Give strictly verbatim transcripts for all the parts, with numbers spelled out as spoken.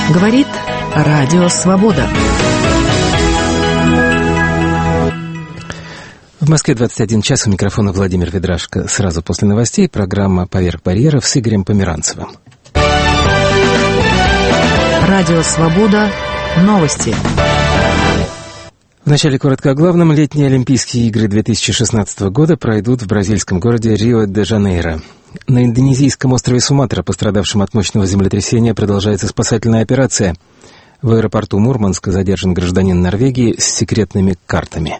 Говорит Радио Свобода. В Москве двадцать один час, у микрофона Владимир Ведрашко. Сразу после новостей программа «Поверх барьеров» с Игорем Померанцевым. Радио Свобода. Новости. Вначале коротко о главном. Летние Олимпийские игры две тысячи шестнадцатого года пройдут в бразильском городе Рио-де-Жанейро. На индонезийском острове Суматра, пострадавшем от мощного землетрясения, продолжается спасательная операция. В аэропорту Мурманска задержан гражданин Норвегии с секретными картами.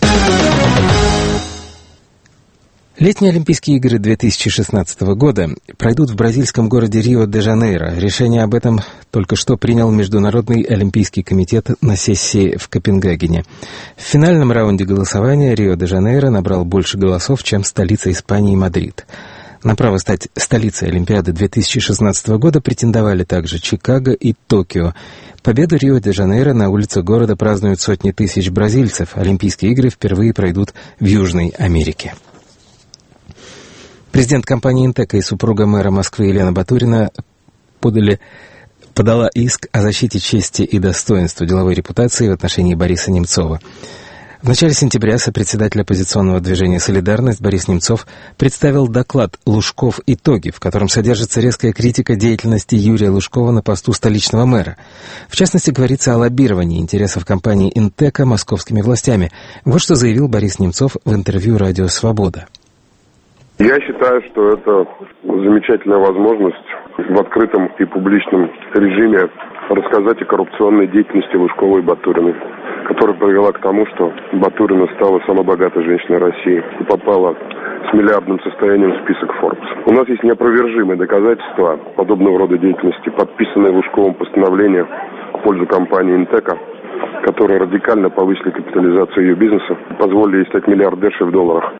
Летние Олимпийские игры две тысячи шестнадцатого года пройдут в бразильском городе Рио-де-Жанейро. Решение об этом только что принял Международный Олимпийский комитет на сессии в Копенгагене. В финальном раунде голосования Рио-де-Жанейро набрал больше голосов, чем столица Испании Мадрид. На право стать столицей Олимпиады две тысячи шестнадцатого года претендовали также Чикаго и Токио. Победу Рио-де-Жанейро на улицах города празднуют сотни тысяч бразильцев. Олимпийские игры впервые пройдут в Южной Америке. Президент компании «Интека» и супруга мэра Москвы Елена Батурина подали, подала иск о защите чести и достоинства деловой репутации в отношении Бориса Немцова. В начале сентября сопредседатель оппозиционного движения «Солидарность» Борис Немцов представил доклад «Лужков. Итоги», в котором содержится резкая критика деятельности Юрия Лужкова на посту столичного мэра. В частности, говорится о лоббировании интересов компании «Интека» московскими властями. Вот что заявил Борис Немцов в интервью «Радио Свобода». Я считаю, что это замечательная возможность в открытом и публичном режиме рассказать о коррупционной деятельности Лужкова и Батуриной, которая привела к тому, что Батурина стала самой богатой женщиной России и попала с миллиардным состоянием в список Forbes. У нас есть неопровержимые доказательства подобного рода деятельности, подписанные Лужковым постановления в пользу компании «Интека», которые радикально повысили капитализацию ее бизнеса, позволили ей стать миллиардершей в долларах.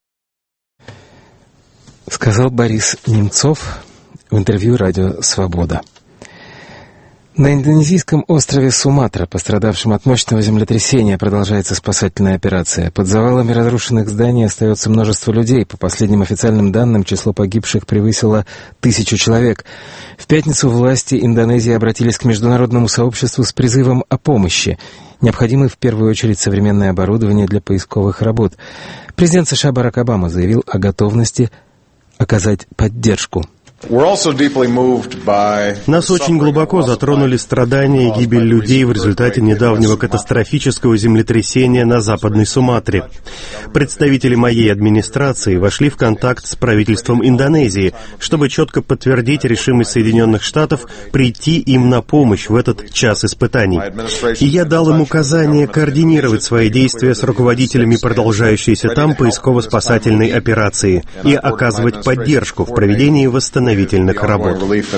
Сказал Борис Немцов в интервью «Радио Свобода». На индонезийском острове Суматра, пострадавшем от мощного землетрясения, продолжается спасательная операция. Под завалами разрушенных зданий остается множество людей. По последним официальным данным, число погибших превысило тысячу человек. В пятницу власти Индонезии обратились к международному сообществу с призывом о помощи. Необходимо в первую очередь современное оборудование для поисковых работ. Президент США Барак Обама заявил о готовности оказать поддержку. Нас очень глубоко затронули страдания и гибель людей в результате недавнего катастрофического землетрясения на Западной Суматре. Представители моей администрации вошли в контакт с правительством Индонезии, чтобы четко подтвердить решимость Соединенных Штатов прийти им на помощь в этот час испытаний. И я дал им указание координировать свои действия с руководителями продолжающейся там поисково-спасательной операции и оказывать поддержку в проведении восстановления работ.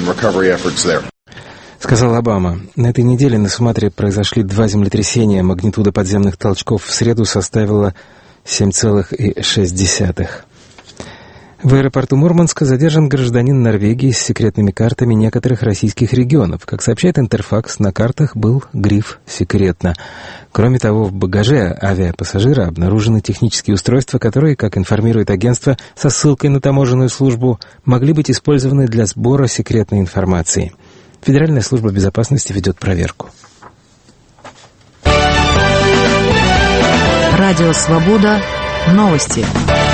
Сказал Обама. На этой неделе на Суматре произошли два землетрясения. Магнитуда подземных толчков в среду составила семь целых шесть десятых. В аэропорту Мурманска задержан гражданин Норвегии с секретными картами некоторых российских регионов. Как сообщает Интерфакс, на картах был гриф «Секретно». Кроме того, в багаже авиапассажира обнаружены технические устройства, которые, как информирует агентство со ссылкой на таможенную службу, могли быть использованы для сбора секретной информации. Федеральная служба безопасности ведет проверку. Радио Свобода. Новости.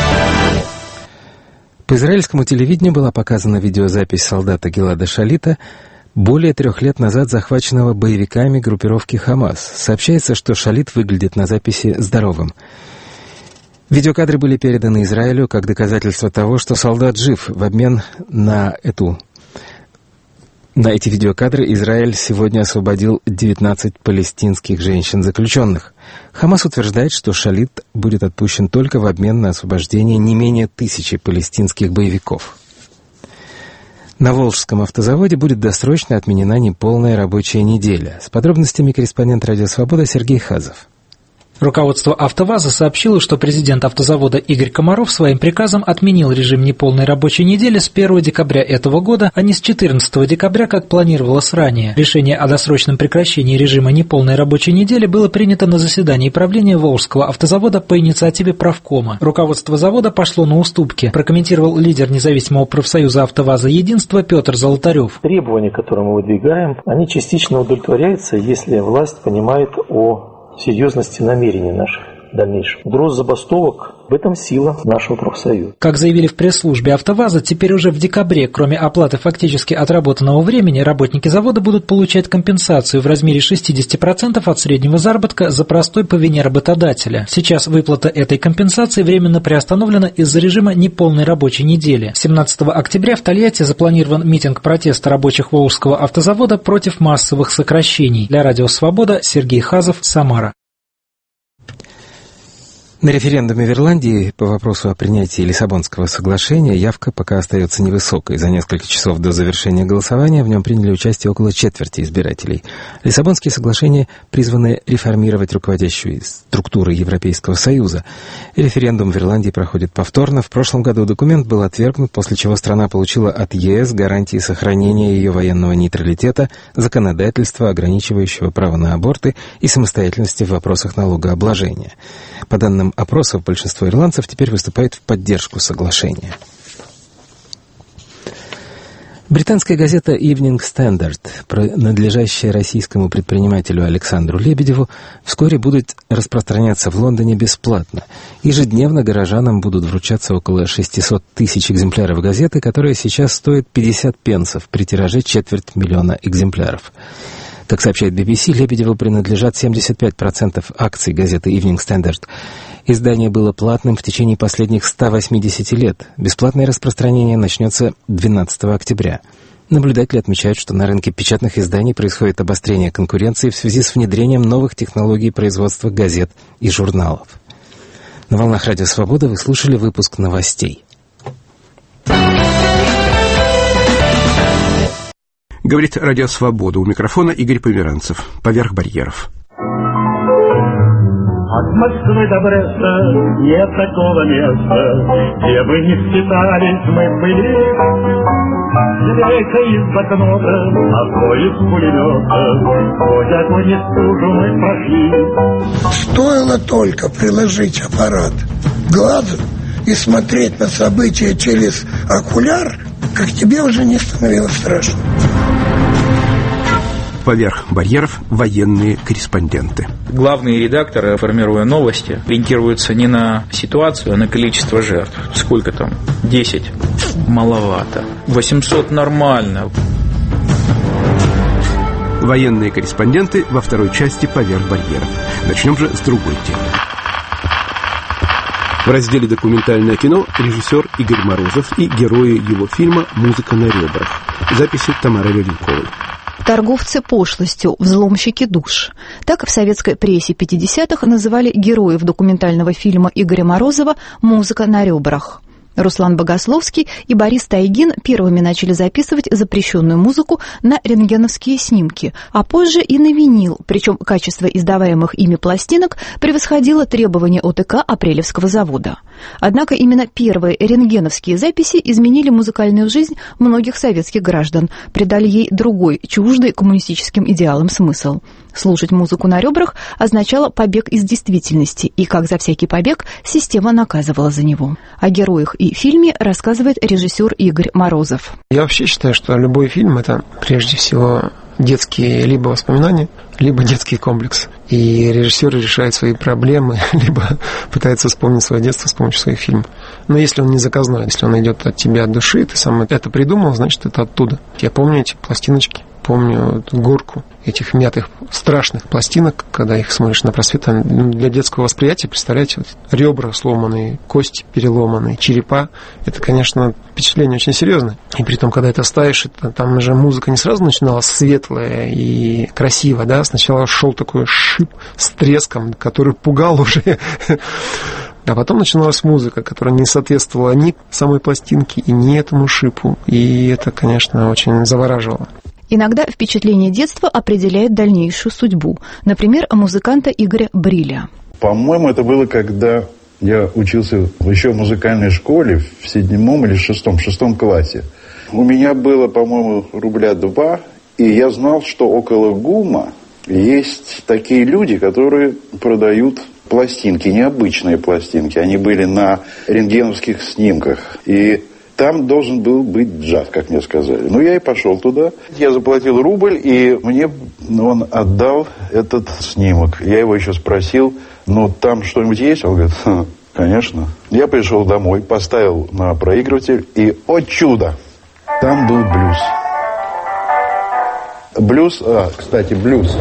По израильскому телевидению была показана видеозапись солдата Гилада Шалита, более трех лет назад захваченного боевиками группировки «Хамас». Сообщается, что Шалит выглядит на записи здоровым. Видеокадры были переданы Израилю как доказательство того, что солдат жив. В обмен на эту На эти видеокадры Израиль сегодня освободил девятнадцать палестинских женщин-заключенных. Хамас утверждает, что Шалит будет отпущен только в обмен на освобождение не менее тысячи палестинских боевиков. На Волжском автозаводе будет досрочно отменена неполная рабочая неделя. С подробностями корреспондент «Радио Свобода» Сергей Хазов. Руководство «АвтоВАЗа» сообщило, что президент автозавода Игорь Комаров своим приказом отменил режим неполной рабочей недели с первого декабря этого года, а не с четырнадцатого декабря, как планировалось ранее. Решение о досрочном прекращении режима неполной рабочей недели было принято на заседании правления Волжского автозавода по инициативе правкома. Руководство завода пошло на уступки, прокомментировал лидер независимого профсоюза «АвтоВАЗа Единство» Петр Золотарев. Требования, которые мы выдвигаем, они частично удовлетворяются, если власть понимает о серьезности намерений наших дальнейших. Угроза забастовок – в этом сила нашего профсоюза. Как заявили в пресс-службе «АвтоВАЗа», теперь уже в декабре, кроме оплаты фактически отработанного времени, работники завода будут получать компенсацию в размере шестьдесят процентов от среднего заработка за простой по вине работодателя. Сейчас выплата этой компенсации временно приостановлена из-за режима неполной рабочей недели. семнадцатого октября в Тольятти запланирован митинг протеста рабочих Волжского автозавода против массовых сокращений. Для Радио Свобода Сергей Хазов, Самара. На референдуме в Ирландии по вопросу о принятии Лиссабонского соглашения явка пока остается невысокой. За несколько часов до завершения голосования в нем приняли участие около четверти избирателей. Лиссабонские соглашения призваны реформировать руководящую структуру Европейского Союза. Референдум в Ирландии проходит повторно. В прошлом году документ был отвергнут, после чего страна получила от ЕС гарантии сохранения ее военного нейтралитета, законодательства, ограничивающего право на аборты и самостоятельности в вопросах налогообложения. По данным опросов, большинство ирландцев теперь выступает в поддержку соглашения. Британская газета Evening Standard, принадлежащая российскому предпринимателю Александру Лебедеву, вскоре будет распространяться в Лондоне бесплатно. Ежедневно горожанам будут вручаться около шестьсот тысяч экземпляров газеты, которая сейчас стоит пятьдесят пенсов при тираже четверть миллиона экземпляров. Как сообщает би би си, Лебедеву принадлежат семьдесят пять процентов акций газеты Evening Standard. Издание было платным в течение последних ста восьмидесяти лет. Бесплатное распространение начнется двенадцатого октября. Наблюдатели отмечают, что на рынке печатных изданий происходит обострение конкуренции в связи с внедрением новых технологий производства газет и журналов. На волнах Радио Свобода вы слушали выпуск новостей. Говорит Радио Свобода. У микрофона Игорь Померанцев. Поверх барьеров. От Москвы до Бреста нет такого места, где бы не скитались мы были. Лейка из блокнота, а то из пулемета, хоть огонь и стужу мы прошли. Стоило только приложить аппарат к глазу и смотреть на события через окуляр, как тебе уже не становилось страшно. Поверх барьеров военные корреспонденты. Главные редакторы, формируя новости, ориентируются не на ситуацию, а на количество жертв. Сколько там? десять. Маловато. восемьсот нормально. Военные корреспонденты во второй части «Поверх барьеров». Начнем же с другой темы. В разделе «Документальное кино» режиссер Игорь Морозов и герои его фильма «Музыка на ребрах». Записи Тамары Левенковой. Торговцы пошлостью, взломщики душ. Так в советской прессе пятидесятых называли героев документального фильма Игоря Морозова «Музыка на ребрах». Руслан Богословский и Борис Тайгин первыми начали записывать запрещенную музыку на рентгеновские снимки, а позже и на винил, причем качество издаваемых ими пластинок превосходило требования о тэ ка Апрелевского завода. Однако именно первые рентгеновские записи изменили музыкальную жизнь многих советских граждан, придали ей другой, чуждый коммунистическим идеалам смысл. Слушать музыку на ребрах означало побег из действительности, и, как за всякий побег, система наказывала за него. О героях и фильме рассказывает режиссер Игорь Морозов. Я вообще считаю, что любой фильм – это прежде всего детские либо воспоминания, либо детский комплекс. И режиссер решает свои проблемы, либо пытается вспомнить свое детство с помощью своих фильмов. Но если он не заказной, если он идет от тебя от души, ты сам это придумал, значит, это оттуда. Я помню эти пластиночки, помню горку этих мятых страшных пластинок, когда их смотришь на просвет. Для детского восприятия, представляете, вот, ребра сломанные, кости переломанные, черепа. Это, конечно, впечатление очень серьезное. И при том, когда это ставишь, это, там же музыка не сразу начиналась светлая и красивая, да, сначала шел такой шип с треском, который пугал уже. А потом начиналась музыка, которая не соответствовала ни самой пластинке и ни этому шипу. И это, конечно, очень завораживало. Иногда впечатление детства определяет дальнейшую судьбу. Например, музыканта Игоря Бриля. По-моему, это было, когда я учился еще в музыкальной школе в седьмом или шестом, шестом классе. У меня было, по-моему, рубля два, и я знал, что около ГУМа есть такие люди, которые продают пластинки, необычные пластинки. Они были на рентгеновских снимках. И там должен был быть джаз, как мне сказали. Ну, я и пошел туда. Я заплатил рубль, и мне он отдал этот снимок. Я его еще спросил, ну, там что-нибудь есть? Он говорит, конечно. Я пришел домой, поставил на проигрыватель, и, о чудо, там был блюз. Блюз, а, кстати, блюз.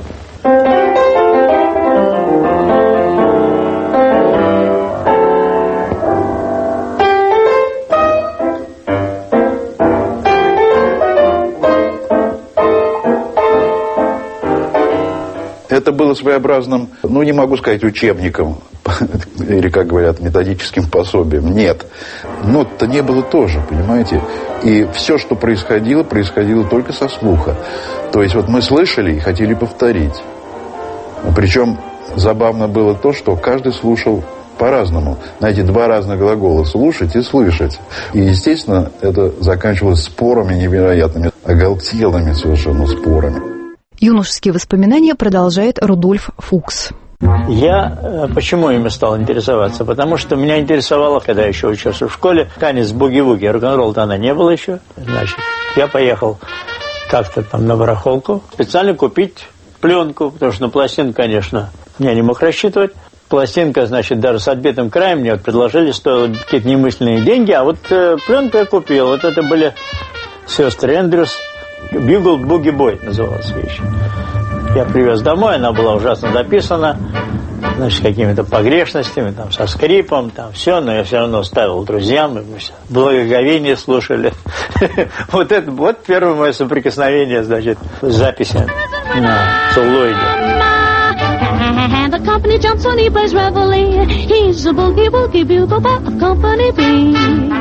Это было своеобразным, ну, не могу сказать, учебником, или, как говорят, методическим пособием. Нет. Нот-то не было тоже, понимаете? И все, что происходило, происходило только со слуха. То есть вот мы слышали и хотели повторить. Причем забавно было то, что каждый слушал по-разному. Знаете, два разных глагола: слушать и слышать. И, естественно, это заканчивалось спорами невероятными, оголтелыми совершенно спорами. Юношеские воспоминания продолжает Рудольф Фукс. Я почему ими стал интересоваться? Потому что меня интересовало, когда я еще учился в школе, танец буги-вуги. Рок-н-ролл тогда не было еще. Значит, я поехал как-то там на барахолку специально купить пленку, потому что на пластинку, конечно, я не мог рассчитывать. Пластинка, значит, даже с отбитым краем мне вот предложили, стоило какие-то немысленные деньги, а вот э, пленку я купил. Вот это были сестры Эндрюс. «Бьюгл Буги Бой» называлась вещь. Я привез домой, она была ужасно записана, значит, какими-то погрешностями, там, со скрипом, там, все, но я все равно ставил друзьям, и мы все благоговение слушали. Вот это, вот первое мое соприкосновение, значит, с записью на целлоиде. The company jumps on, he plays reveille. He's a boogie woogie bugle of Company B.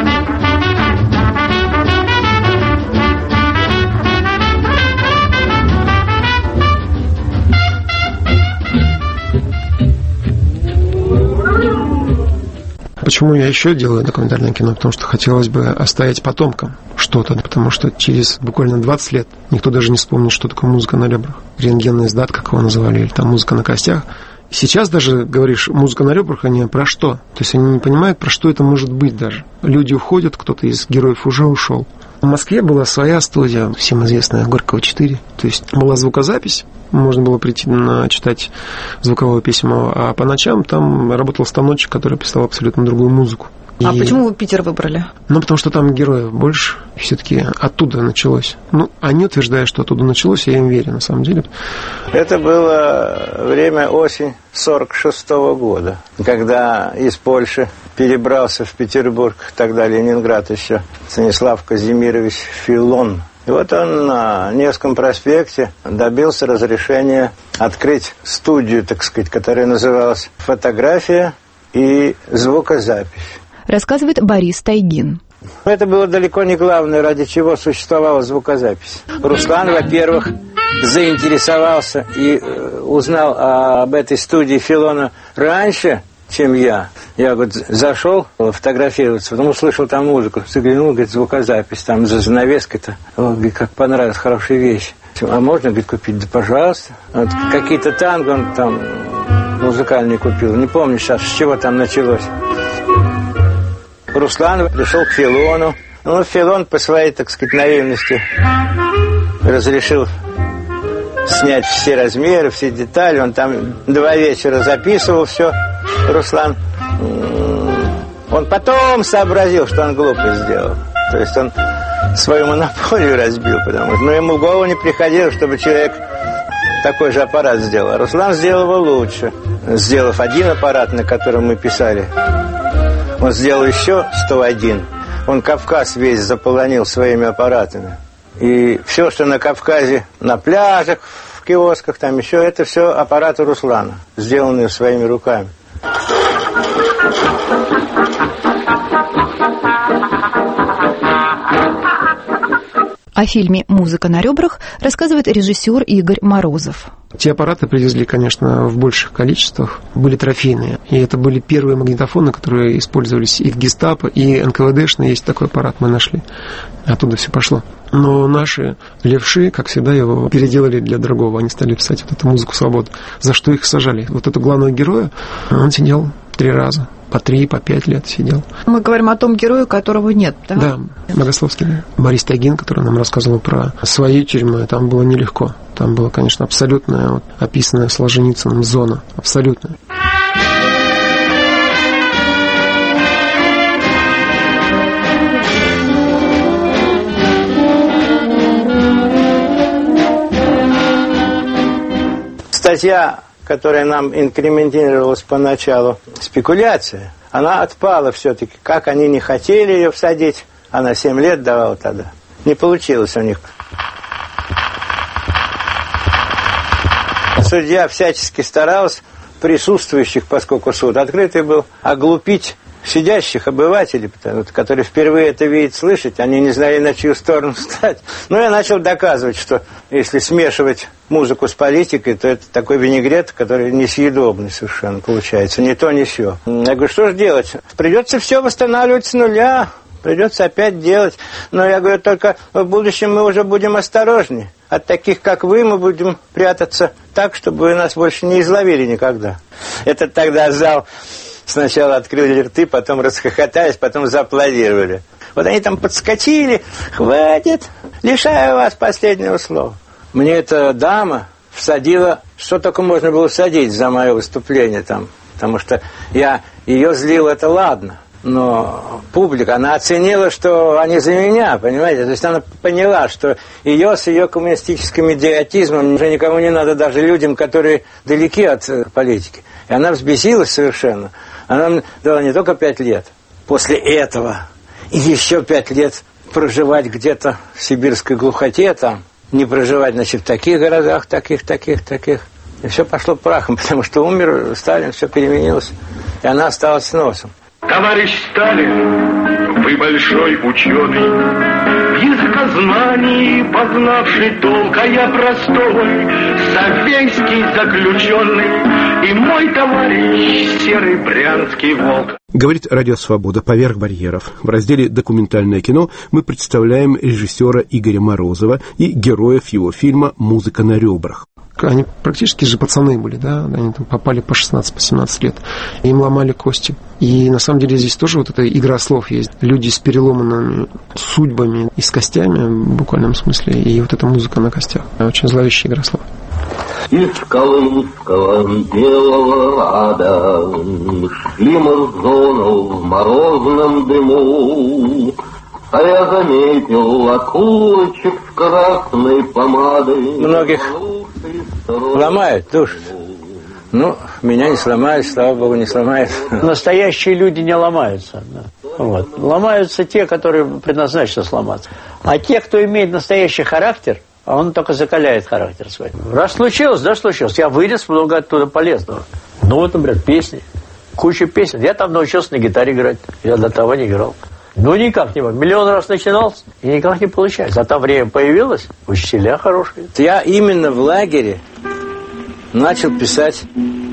Почему я еще делаю документальное кино? Потому что хотелось бы оставить потомкам что-то. Потому что через буквально двадцать лет никто даже не вспомнит, что такое музыка на ребрах. Рентгенный издат, как его называли, или там музыка на костях. Сейчас даже говоришь музыка на ребрах, они про что? То есть они не понимают, про что это может быть даже. Люди уходят, кто-то из героев уже ушел. В Москве была своя студия, всем известная, Горького четыре. То есть была звукозапись, можно было прийти на, читать звуковое письмо, а по ночам там работал станочек, который писал абсолютно другую музыку. А и... почему вы Питер выбрали? Ну, потому что там героев больше, все-таки оттуда началось. Ну, они утверждают, что оттуда началось, я им верю, на самом деле. Это было время осень сорок шестого года, когда из Польши перебрался в Петербург, тогда Ленинград еще, Станислав Казимирович Филон. И вот он на Невском проспекте добился разрешения открыть студию, так сказать, которая называлась «Фотография и звукозапись». Рассказывает Борис Тайгин. Это было далеко не главное, ради чего существовала звукозапись. Руслан, во-первых, заинтересовался и узнал об этой студии Филона раньше, чем я. Я, говорит, зашел фотографироваться, потом услышал там музыку, заглянул, говорит, звукозапись, там за занавеской-то. Он говорит, как понравилась, хорошая вещь. А можно, говорит, купить? Да, пожалуйста. Вот какие-то танго он там музыкальные купил. Не помню сейчас, с чего там началось. Руслан пришел к Филону. Ну, Филон по своей, так сказать, наивности разрешил снять все размеры, все детали. Он там два вечера записывал все, Руслан. Он потом сообразил, что он глупость сделал. То есть он свою монополию разбил, потому что ну, ему в голову не приходило, чтобы человек такой же аппарат сделал. А Руслан сделал его лучше. Сделав один аппарат, на котором мы писали, он сделал еще сто один. Он Кавказ весь заполонил своими аппаратами. И все, что на Кавказе, на пляжах, в киосках, там еще, это все аппараты Руслана, сделанные своими руками. О фильме «Музыка на ребрах» рассказывает режиссер Игорь Морозов. Те аппараты привезли, конечно, в больших количествах, были трофейные. И это были первые магнитофоны, которые использовались и в гестапо, и эн ка вэ дэшный. Есть такой аппарат, мы нашли. Оттуда все пошло. Но наши левши, как всегда, его переделали для другого. Они стали писать вот эту музыку свободы. За что их сажали? Вот этого главного героя, он сидел три раза. По три, по пять лет сидел. Мы говорим о том герое, которого нет, да? Да, Богословский, да. Борис Тайгин, который нам рассказывал про свои тюрьмы, там было нелегко. Там была, конечно, абсолютная, вот, описанная Солженицыным зона. Абсолютная. Статья, которая нам инкриминировалась поначалу, спекуляция, она отпала все-таки. Как они не хотели ее всадить, она семь лет давала тогда. Не получилось у них. Судья всячески старался присутствующих, поскольку суд открытый был, оглупить сидящих обывателей, которые впервые это видят, слышать, они не знали, на чью сторону встать. Но я начал доказывать, что если смешивать музыку с политикой, то это такой винегрет, который несъедобный совершенно получается, ни то, ни сё. Я говорю, что же делать? Придется все восстанавливать с нуля, придется опять делать. Но я говорю, только в будущем мы уже будем осторожнее. От таких, как вы, мы будем прятаться так, чтобы вы нас больше не изловили никогда. Это тогда зал... Сначала открыли рты, потом расхохотались, потом зааплодировали. Вот они там подскочили, хватит, лишаю вас последнего слова. Мне эта дама всадила, что только можно было всадить за мое выступление там. Потому что я ее злил, это ладно. Но публика, она оценила, что они за меня, понимаете? То есть она поняла, что ее с ее коммунистическим идиотизмом уже никому не надо, даже людям, которые далеки от политики. И она взбесилась совершенно. Она мне дала не только пять лет. После этого и еще пять лет проживать где-то в сибирской глухоте там. Не проживать, значит, в таких городах, таких, таких, таких. И все пошло прахом, потому что умер Сталин, все переменилось. И она осталась с носом. Товарищ Сталин, вы большой ученый, в языкознании познавший толк, а я простой, совейский заключенный, и мой товарищ серый брянский волк. Говорит Радио Свобода «Поверх барьеров». В разделе «Документальное кино» мы представляем режиссера Игоря Морозова и героев его фильма «Музыка на ребрах». Они практически же пацаны были, да, они там попали по шестнадцать-семнадцать лет, им ломали кости. И на самом деле здесь тоже вот эта игра слов есть. Люди с переломанными судьбами и с костями, в буквальном смысле, и вот эта музыка на костях. Очень зловещая игра слов. Из Колымского белого рада шли мы в зону в морозном дыму. А я заметил окурочек с красной помадой. Многих ломают, душат. Ну, меня не сломают, слава богу, не сломают. Настоящие люди не ломаются. Да. Вот. Ломаются те, которые предназначены сломаться. А те, кто имеет настоящий характер, он только закаляет характер свой. Раз случилось, да, случилось. Я вылез много оттуда полезного. Ну, вот, например, песни. Куча песен. Я там научился на гитаре играть. Я до того не играл. Ну, никак не могу. Миллион раз начинал, и никак не получается. А там время появилось, учителя хорошие. Я именно в лагере начал писать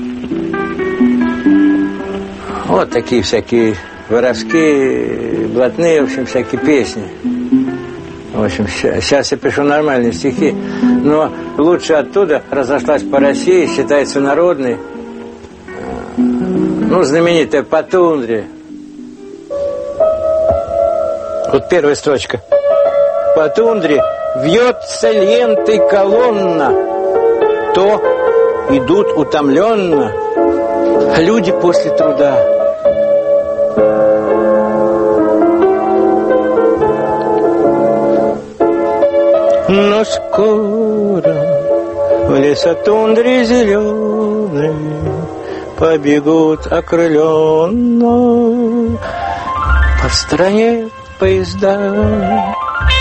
вот такие всякие воровские, блатные, в общем, всякие песни. В общем, сейчас я пишу нормальные стихи. Но лучше оттуда разошлась по России, считается народной. Ну, знаменитая «По тундре». Вот первая строчка. По тундре вьется лентой колонна, то идут утомленно люди после труда. Но скоро в лесотундре зеленой побегут окрыленно по стране поезда.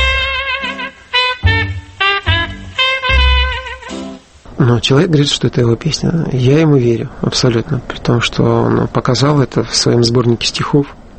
Но человек говорит, что это его песня. Я ему верю абсолютно. При том, что он показал это в своем сборнике стихов.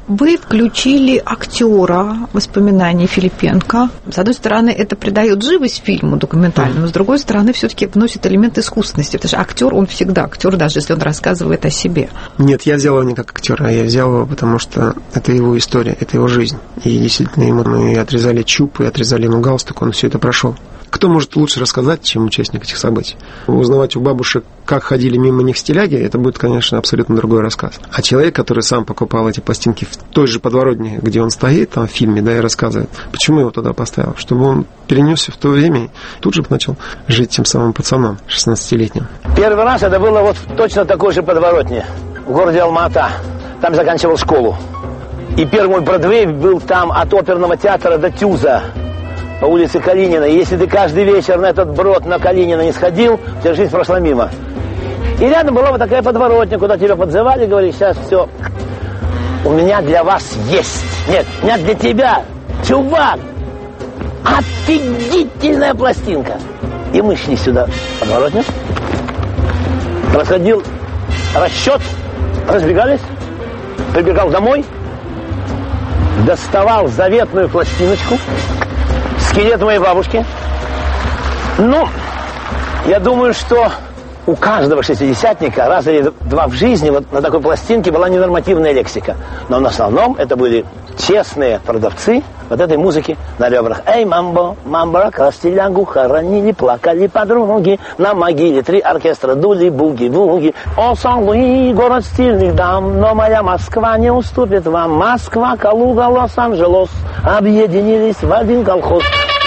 Вы включили актера воспоминаний Филипенко. С одной стороны, это придает живость фильму документальному, с другой стороны, все-таки вносит элемент искусственности, потому что актер, он всегда актер, даже если он рассказывает о себе. Нет, я взял его не как актера, я взял его, потому что это его история, это его жизнь. И действительно, ему мы отрезали чуб, и отрезали ему галстук, он все это прошел. Кто может лучше рассказать, чем участник этих событий? Узнавать у бабушек, как ходили мимо них стиляги, это будет, конечно, абсолютно другой рассказ. А человек, который сам покупал эти пластинки в той же подворотне, где он стоит, там в фильме, да, и рассказывает, почему его туда поставил, чтобы он перенесся в то время и тут же начал жить тем самым пацаном, шестнадцатилетним. Первый раз это было вот в точно такой же подворотне, в городе Алма-Ата. Там заканчивал школу. И первый мой Бродвей был там от оперного театра до Тюза, по улице Калинина. И если ты каждый вечер на этот брод на Калинина не сходил, у тебя жизнь прошла мимо. И рядом была вот такая подворотня, куда тебя подзывали, говорили, сейчас все, у меня для вас есть. Нет, у меня для тебя, чувак, офигительная пластинка. И мы шли сюда, подворотню, проходил расчет, разбегались, прибегал домой, доставал заветную пластиночку, скелет моей бабушки. Ну, я думаю, что у каждого шестидесятника раз или два в жизни вот на такой пластинке была ненормативная лексика. Но в основном это были честные продавцы вот этой музыки на ребрах. Эй, мамбо, мамбо, крастелягу хоронили, плакали подруги, на могиле три оркестра дули буги-буги. О, Сан-Луи, город стильных дам, но моя Москва не уступит вам. Москва, Калуга, Лос-Анджелес объединились в один колхоз.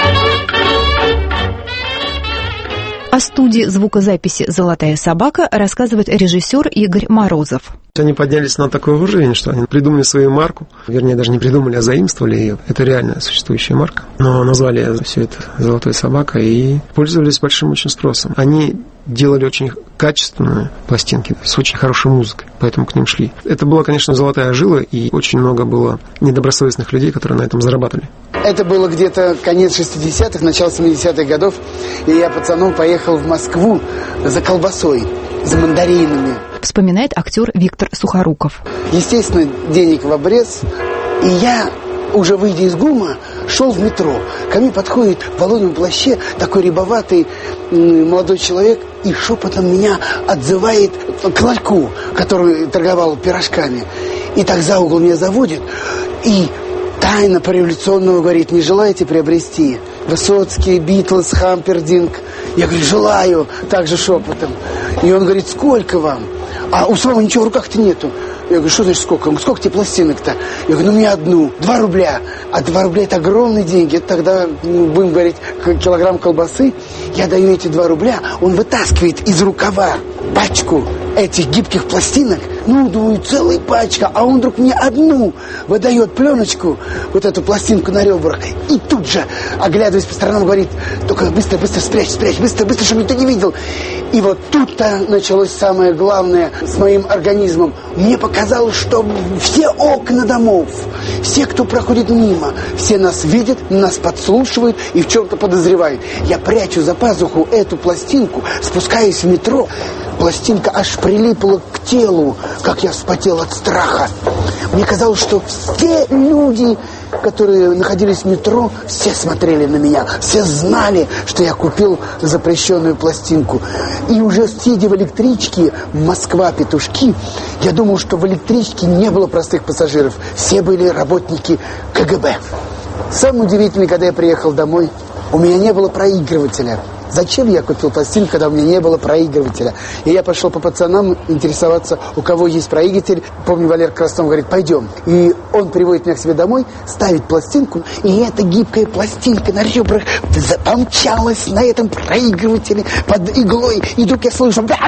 О студии звукозаписи «Золотая собака» рассказывает режиссер Игорь Морозов. Они поднялись на такой уровень, что они придумали свою марку. Вернее, даже не придумали, а заимствовали ее. Это реально существующая марка. Но назвали все это «Золотой собакой» и пользовались большим очень спросом. Они делали очень качественные пластинки с очень хорошей музыкой, поэтому к ним шли. Это была, конечно, золотая жила, и очень много было недобросовестных людей, которые на этом зарабатывали. Это было где-то конец шестидесятых, начало семидесятых годов, и я пацаном поехал в Москву за колбасой, за мандаринами. Вспоминает актер Виктор Сухоруков. Естественно, денег в обрез, и я, уже выйдя из ГУМа, шел в метро. Ко мне подходит в полотняном плаще такой рябоватый молодой человек и шепотом меня отзывает к ларьку, который торговал пирожками. И так за угол меня заводит и тайно по-революционному говорит: не желаете приобрести Высоцкий, Битлз, Хампердинг? Я говорю: желаю, также шепотом. И он говорит: сколько вам? А у самого ничего в руках-то нету. Я говорю: что значит сколько? Он говорит: сколько тебе пластинок-то? Я говорю: ну мне одну, два рубля. А два рубля это огромные деньги. Это тогда, ну, будем говорить, килограмм колбасы. Я даю эти два рубля, он вытаскивает из рукава пачку этих гибких пластинок. Ну, думаю, целая пачка, а он вдруг мне одну выдает пленочку, вот эту пластинку на ребрах, и тут же, оглядываясь по сторонам, говорит: только быстро, быстро спрячь, спрячь, быстро, быстро, чтобы никто не видел. И вот тут-то началось самое главное с моим организмом. Мне показалось, что все окна домов, все, кто проходит мимо, все нас видят, нас подслушивают и в чем-то подозревают. Я прячу за пазуху эту пластинку, спускаюсь в метро, пластинка аж прилипла к телу, как я вспотел от страха. Мне казалось, что все люди, которые находились в метро, все смотрели на меня, все знали, что я купил запрещенную пластинку. И уже сидя в электричке Москва-Петушки, я думал, что в электричке не было простых пассажиров, все были работники ка гэ бэ. Самое удивительное, когда я приехал домой, у меня не было проигрывателя. Зачем я купил пластинку, когда у меня не было проигрывателя? И я пошел по пацанам интересоваться, у кого есть проигрыватель. Помню, Валер Крастов говорит: пойдем. И он приводит меня к себе домой, ставит пластинку, и эта гибкая пластинка на ребрах помчалась на этом проигрывателе под иглой. И вдруг я слышу: я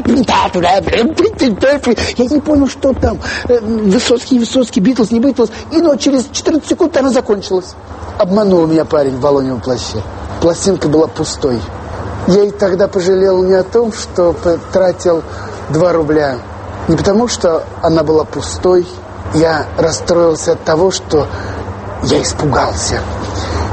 не понял, что там. Высоцкий, Высоцкий, Битлз, не Битлз. И ну, через четырнадцать секунд она закончилась. Обманул меня парень в баллоневом плаще. Пластинка была пустой. Я и тогда пожалел не о том, что потратил два рубля. Не потому, что она была пустой. Я расстроился от того, что я испугался.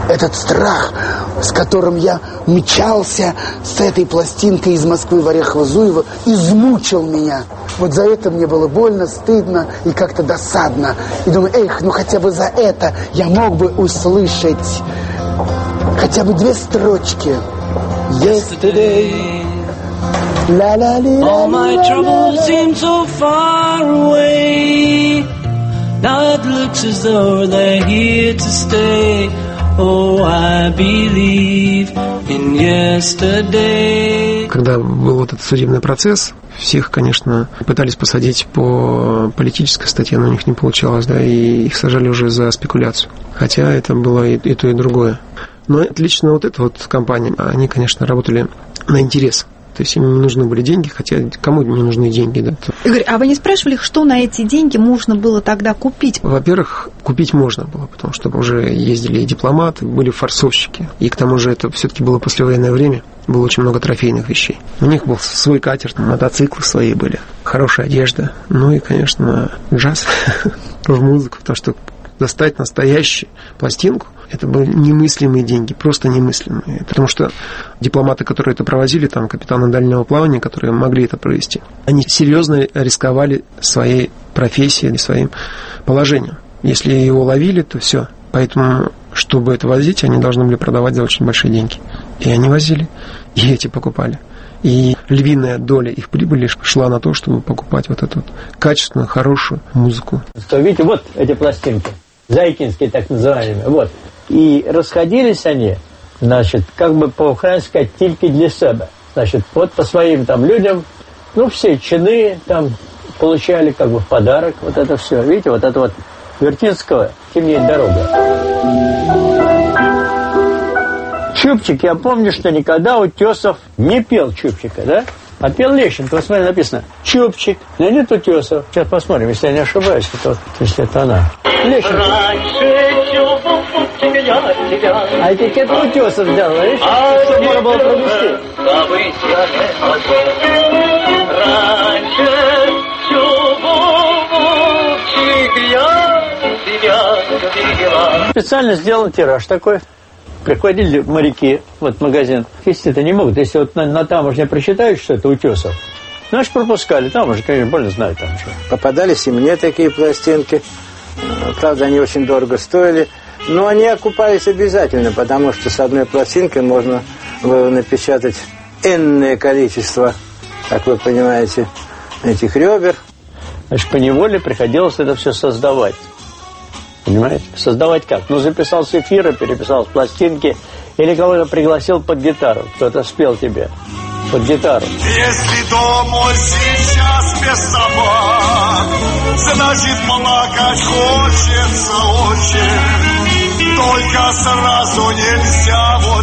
Этот страх, с которым я мчался с этой пластинкой из Москвы в Орехово-Зуево, измучил меня. Вот за это мне было больно, стыдно и как-то досадно. И думаю, эх, ну хотя бы за это я мог бы услышать хотя бы две строчки. Yesterday, all my troubles seem so far away. Now it looks as though they're here to stay. Oh, I believe in yesterday. Когда был вот этот судебный процесс, всех, конечно, пытались посадить по политической статье, но у них не получалось, да, и их сажали уже за спекуляцию. Хотя это было и, и то, и другое. Но лично вот эта вот компания, они, конечно, работали на интерес. То есть им не нужны были деньги, хотя кому не нужны деньги, да? Игорь, а вы не спрашивали, что на эти деньги можно было тогда купить? Во-первых, купить можно было, потому что уже ездили и дипломаты, были форцовщики. И к тому же это все-таки было послевоенное время, было очень много трофейных вещей. У них был свой катер, мотоциклы свои были, хорошая одежда. Ну и, конечно, джаз в музыку, потому что достать настоящую пластинку, это были немыслимые деньги, просто немыслимые. Потому что дипломаты, которые это провозили, там капитаны дальнего плавания, которые могли это провести, они серьезно рисковали своей профессией, своим положением. Если его ловили, то все. Поэтому, чтобы это возить, они должны были продавать за очень большие деньги. И они возили, и эти покупали. И львиная доля их прибыли шла на то, чтобы покупать вот эту вот качественную, хорошую музыку. Видите, вот эти пластинки, зайкинские так называемые, вот. И расходились они, значит, как бы по-украински сказать, тільки для себя. Значит, вот по своим там людям, ну, все чины там получали как бы в подарок, вот это все. Видите, вот это вот Вертинского «Темнеет дорога». Чубчик, я помню, что никогда Утесов не пел Чубчика, да? А пел Лещенко, вот смотри, написано «Чубчик», но нет Утесов. Сейчас посмотрим, если я не ошибаюсь, то, если это она. Лещенко. А этикетку Утесов взял, видишь? Что можно было провести? Специально сделал тираж такой. Приходили моряки, вот магазин. Если-то не могут, если вот на, на таможне прочитают, что это Утесов, значит, пропускали. Там уже, конечно, больно знают там что. Попадались и мне такие пластинки. Правда, они очень дорого стоили. Но они окупались обязательно, потому что с одной пластинкой можно было напечатать энное количество, как вы понимаете, этих ребер. Значит, поневоле приходилось это все создавать. Понимаете? Создавать как? Ну, записал с эфира, переписал с пластинки, или кого-то пригласил под гитару. Кто-то спел тебе под гитару. Если домой сейчас без собак, значит, плакать хочется очень. Только сразу нельзя вот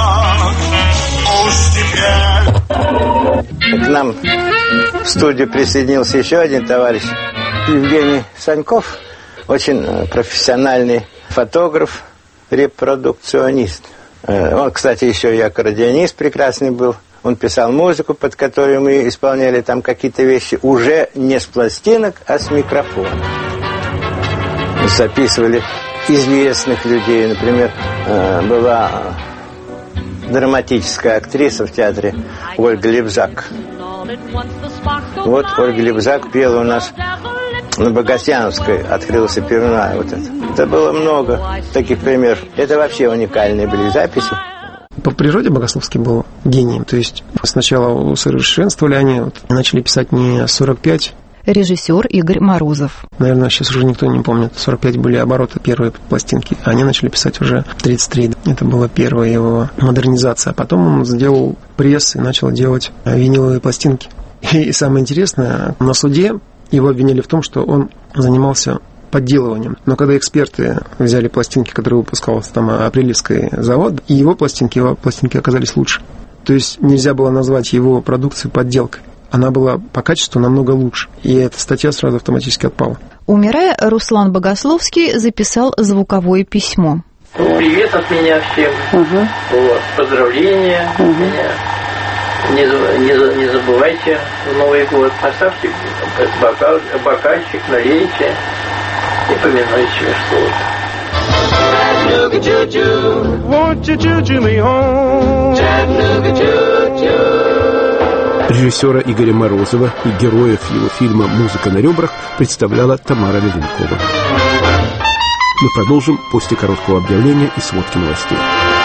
так. Уж теперь. К нам в студию присоединился еще один товарищ, Евгений Саньков. Очень профессиональный фотограф, репродукционист. Он, кстати, еще и аккордеонист прекрасный был. Он писал музыку, под которую мы исполняли там какие-то вещи уже не с пластинок, а с микрофона. Записывали известных людей. Например, была драматическая актриса в театре Ольга Лебзак. Вот Ольга Лебзак пела у нас на Богосяновской, открылся пивная. Вот это. это было много таких примеров. Это вообще уникальные были записи. По природе Богословский был гением. То есть сначала усовершенствовали они, вот, начали писать не сорок пять. Режиссер Игорь Морозов. Наверное, сейчас уже никто не помнит. сорок пять были обороты первой пластинки, а они начали писать уже тридцать три. Это была первая его модернизация. А потом он сделал пресс и начал делать виниловые пластинки. И самое интересное, на суде его обвинили в том, что он занимался подделыванием. Но когда эксперты взяли пластинки, которые выпускал там Апрелевский завод, и его пластинки, его пластинки оказались лучше. То есть нельзя было назвать его продукцию подделкой. Она была по качеству намного лучше. И эта статья сразу автоматически отпала. Умирая, Руслан Богословский записал звуковое письмо. Привет от меня всем. Угу. Вот, поздравления. Угу. Не, не, не забывайте в Новый год. Поставьте бокал, бокальчик, налейте и поминайте что-то. Chattanooga choo-choo, won't you choo-choo me home? Chattanooga choo-choo. Режиссера Игоря Морозова и героев его фильма «Музыка на ребрах» представляла Тамара Левинкова. Мы продолжим после короткого объявления и сводки новостей.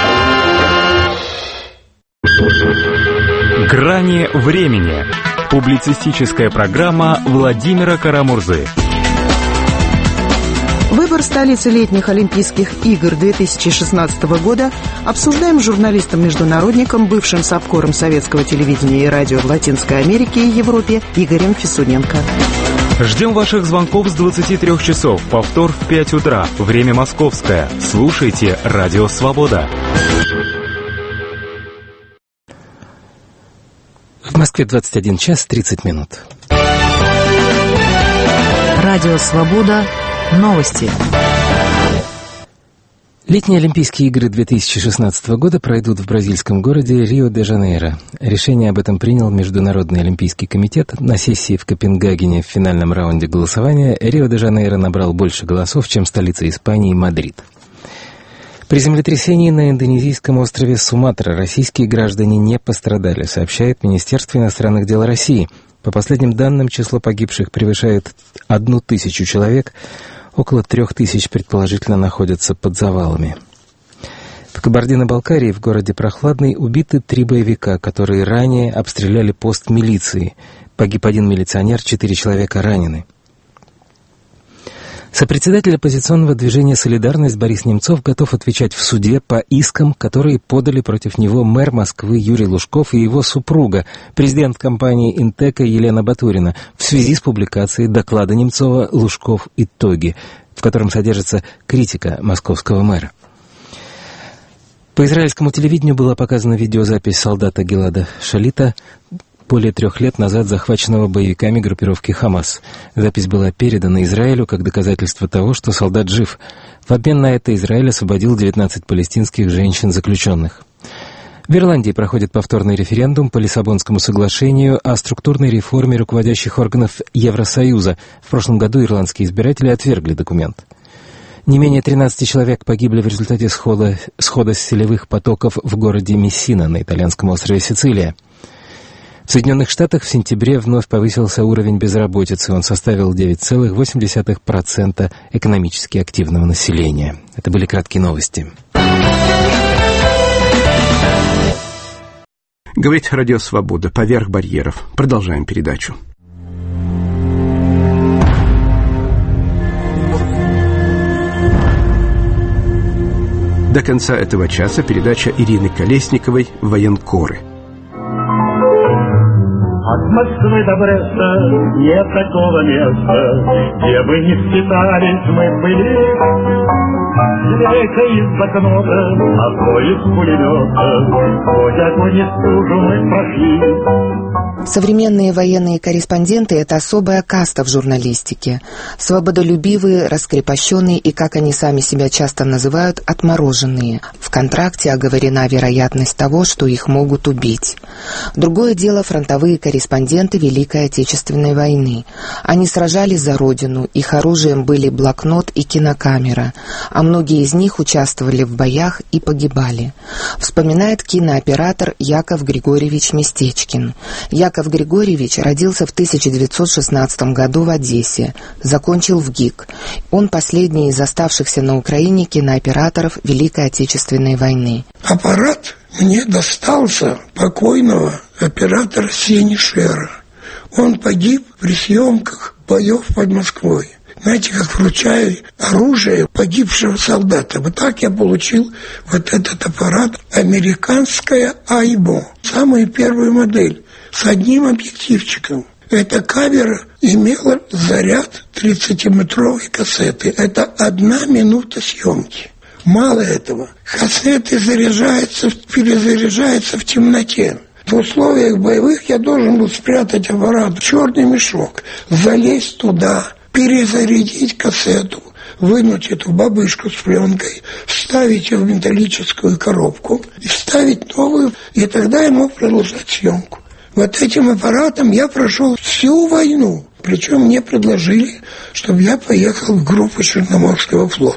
«Грани времени». Публицистическая программа Владимира Карамурзы. Выбор столицы летних Олимпийских игр две тысячи шестнадцатого года обсуждаем с журналистом-международником, бывшим сапкором советского телевидения и радио в Латинской Америке и Европе Игорем Фисуненко. Ждем ваших звонков с двадцати трёх часов. Повтор в пять утра. Время московское. Слушайте «Радио Свобода». В Москве двадцать один час тридцать минут. Радио «Свобода». Новости. Летние Олимпийские игры две тысячи шестнадцатого года пройдут в бразильском городе Рио-де-Жанейро. Решение об этом принял Международный Олимпийский комитет. На сессии в Копенгагене в финальном раунде голосования Рио-де-Жанейро набрал больше голосов, чем столица Испании Мадрид. При землетрясении на индонезийском острове Суматра российские граждане не пострадали, сообщает Министерство иностранных дел России. По последним данным, число погибших превышает одну тысячу человек, около трех тысяч предположительно находятся под завалами. В Кабардино-Балкарии, в городе Прохладный, убиты три боевика, которые ранее обстреляли пост милиции. Погиб один милиционер, четыре человека ранены. Сопредседатель оппозиционного движения «Солидарность» Борис Немцов готов отвечать в суде по искам, которые подали против него мэр Москвы Юрий Лужков и его супруга, президент компании «Интека» Елена Батурина, в связи с публикацией доклада Немцова «Лужков. Итоги», в котором содержится критика московского мэра. По израильскому телевидению была показана видеозапись солдата Гилада Шалита, более трех лет назад захваченного боевиками группировки «Хамас». Запись была передана Израилю как доказательство того, что солдат жив. В обмен на это Израиль освободил девятнадцать палестинских женщин-заключенных. В Ирландии проходит повторный референдум по Лиссабонскому соглашению о структурной реформе руководящих органов Евросоюза. В прошлом году ирландские избиратели отвергли документ. Не менее тринадцати человек погибли в результате схода, схода селевых потоков в городе Мессина на итальянском острове Сицилия. В Соединенных Штатах в сентябре вновь повысился уровень безработицы. Он составил девять целых восемь десятых процента экономически активного населения. Это были краткие новости. Говорит Радио Свобода. Поверх барьеров. Продолжаем передачу. До конца этого часа передача Ирины Колесниковой «Военкоры». От Москвы до Бреста нет такого места, где бы не скитались мы были. Лейка из окна, а то из пулемета, хоть огонь и стужу мы прошли. Современные военные корреспонденты – это особая каста в журналистике. Свободолюбивые, раскрепощенные и, как они сами себя часто называют, отмороженные. В контракте оговорена вероятность того, что их могут убить. Другое дело – фронтовые корреспонденты Великой Отечественной войны. Они сражались за родину, их оружием были блокнот и кинокамера, а многие из них участвовали в боях и погибали. Вспоминает кинооператор Яков Григорьевич Местечкин. Яков Григорьевич родился в тысяча девятьсот шестнадцатом году в Одессе, закончил ВГИК. Он последний из оставшихся на Украине кинооператоров Великой Отечественной войны. Аппарат мне достался покойного оператора Сени Шера. Он погиб при съемках боев под Москвой. Знаете, как вручают оружие погибшего солдата. Вот так я получил вот этот аппарат. Американская Айбо. Самую первую модель. С одним объективчиком. Эта камера имела заряд тридцатиметровой кассеты. Это одна минута съемки. Мало этого. Кассеты заряжаются, перезаряжаются в темноте. В условиях боевых я должен был спрятать аппарат в черный мешок, залезть туда, перезарядить кассету, вынуть эту бабышку с пленкой, вставить ее в металлическую коробку и вставить новую, и тогда я мог продолжать съемку. Вот этим аппаратом я прошел всю войну. Причем мне предложили, чтобы я поехал в группу Черноморского флота.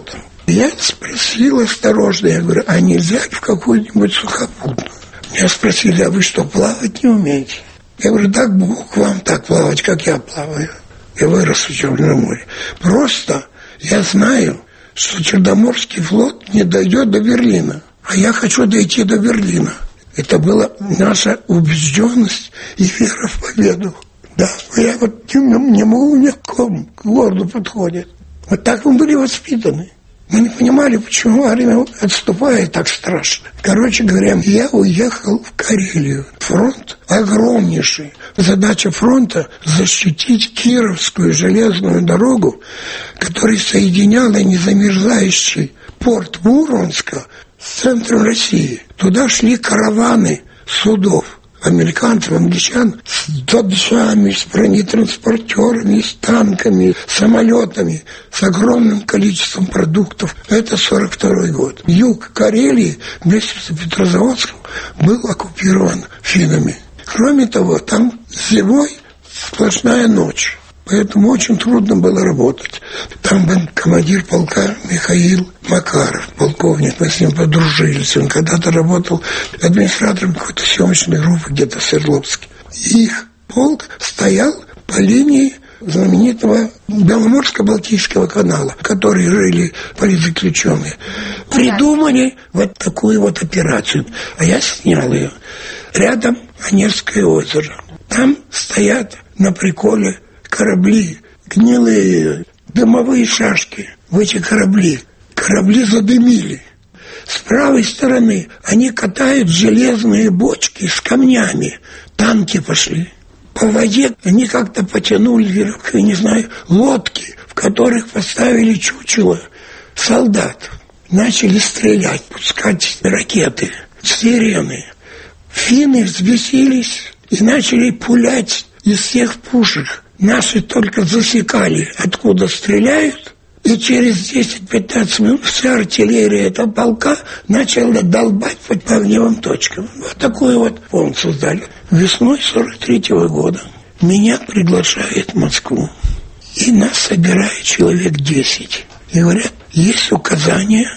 Я спросил осторожно, я говорю, а нельзя ли в какую-нибудь сухопутную? Меня спросили, а вы что, плавать не умеете? Я говорю, дай Бог вам так плавать, как я плаваю. Я вырос в Черном море. Просто я знаю, что Черноморский флот не дойдет до Берлина. А я хочу дойти до Берлина. Это была наша убежденность и вера в победу. Да, я вот не, не могу, у меня ком к горлу подходит. Вот так мы были воспитаны. Мы не понимали, почему армия отступает так страшно. Короче говоря, я уехал в Карелию. Фронт огромнейший. Задача фронта – защитить Кировскую железную дорогу, которая соединяла незамерзающий порт Мурманска с центром России. Туда шли караваны судов. Американцев, англичан с доджами, с бронетранспортерами, с танками, самолетами, с огромным количеством продуктов. Это сорок второй год. Юг Карелии вместе с Петрозаводском был оккупирован финнами. Кроме того, там зимой сплошная ночь. Поэтому очень трудно было работать. Там был командир полка Михаил Макаров, полковник. Мы с ним подружились. Он когда-то работал администратором какой-то съемочной группы где-то в Свердловске. Их полк стоял по линии знаменитого Беломорско-Балтийского канала, в который жили политзаключенные. Придумали вот такую вот операцию. А я снял ее. Рядом Онежское озеро. Там стоят на приколе корабли, гнилые, дымовые шашки в эти корабли. Корабли задымили. С правой стороны они катают железные бочки с камнями. Танки пошли. По воде они как-то потянули, я не знаю, лодки, в которых поставили чучело солдат. Начали стрелять, пускать ракеты, сирены. Финны взбесились и начали пулять из всех пушек. Наши только засекали, откуда стреляют, и через десять-пятнадцать минут вся артиллерия этого полка начала долбать по огневым точкам. Вот такой вот фонд создали. Весной сорок третьего года меня приглашают в Москву, и нас собирает человек десять. И говорят, есть указание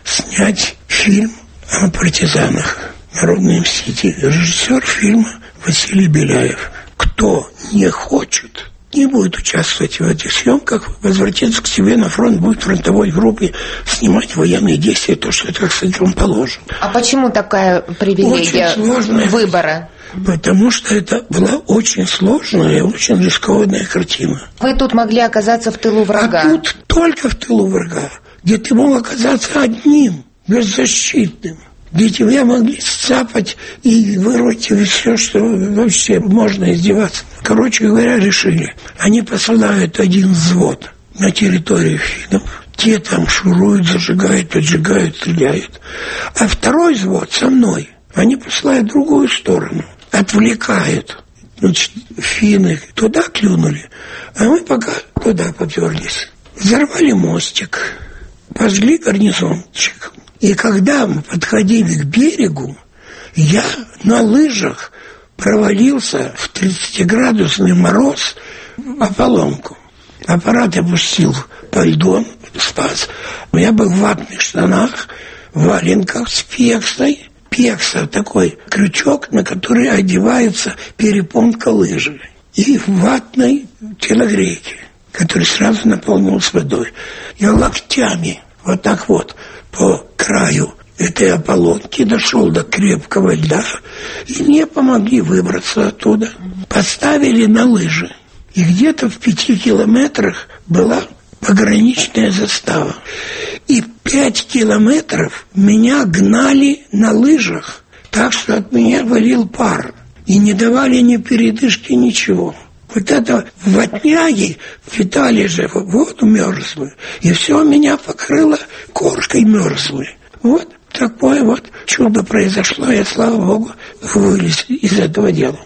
снять фильм о партизанах, «Народные мстители». Режиссер фильма Василий Беляев. Кто не хочет, не будет участвовать в этих съемках, возвратиться к себе на фронт, будет фронтовой группе снимать военные действия, то, что, так сказать, вам положено. А почему такая привилегия выбора? Потому что это была очень сложная и очень рискованная картина. Вы тут могли оказаться в тылу врага. А тут только в тылу врага, где ты мог оказаться одним, беззащитным. Где тебя могли сцапать и вырвать все, что вообще можно издеваться. Короче говоря, решили. Они посылают один взвод на территорию финнов. Те там шуруют, зажигают, поджигают, стреляют. А второй взвод со мной. Они посылают в другую сторону. Отвлекают. Значит, финны туда клюнули, а мы пока туда поперлись. Взорвали мостик. Пожгли гарнизончик. И когда мы подходили к берегу, я на лыжах провалился в тридцатиградусный мороз в ополонку. Аппарат опустил по льду, он спас. Я был в ватных штанах, в валенках с пексой. Пекса – такой крючок, на который одевается перепонка лыжи. И в ватной телогрейке, который сразу наполнился водой. Я локтями вот так вот по краю этой ополонки дошел до крепкого льда, и мне помогли выбраться оттуда. Поставили на лыжи. И где-то в пяти километрах была пограничная застава. И пять километров меня гнали на лыжах, так что от меня валил пар. И не давали ни передышки, ничего. Вот это ватняги впитали же воду мерзлую, и все меня покрыло коркой мерзлой. Вот такое вот чудо произошло, я, слава Богу, вылез из этого дела.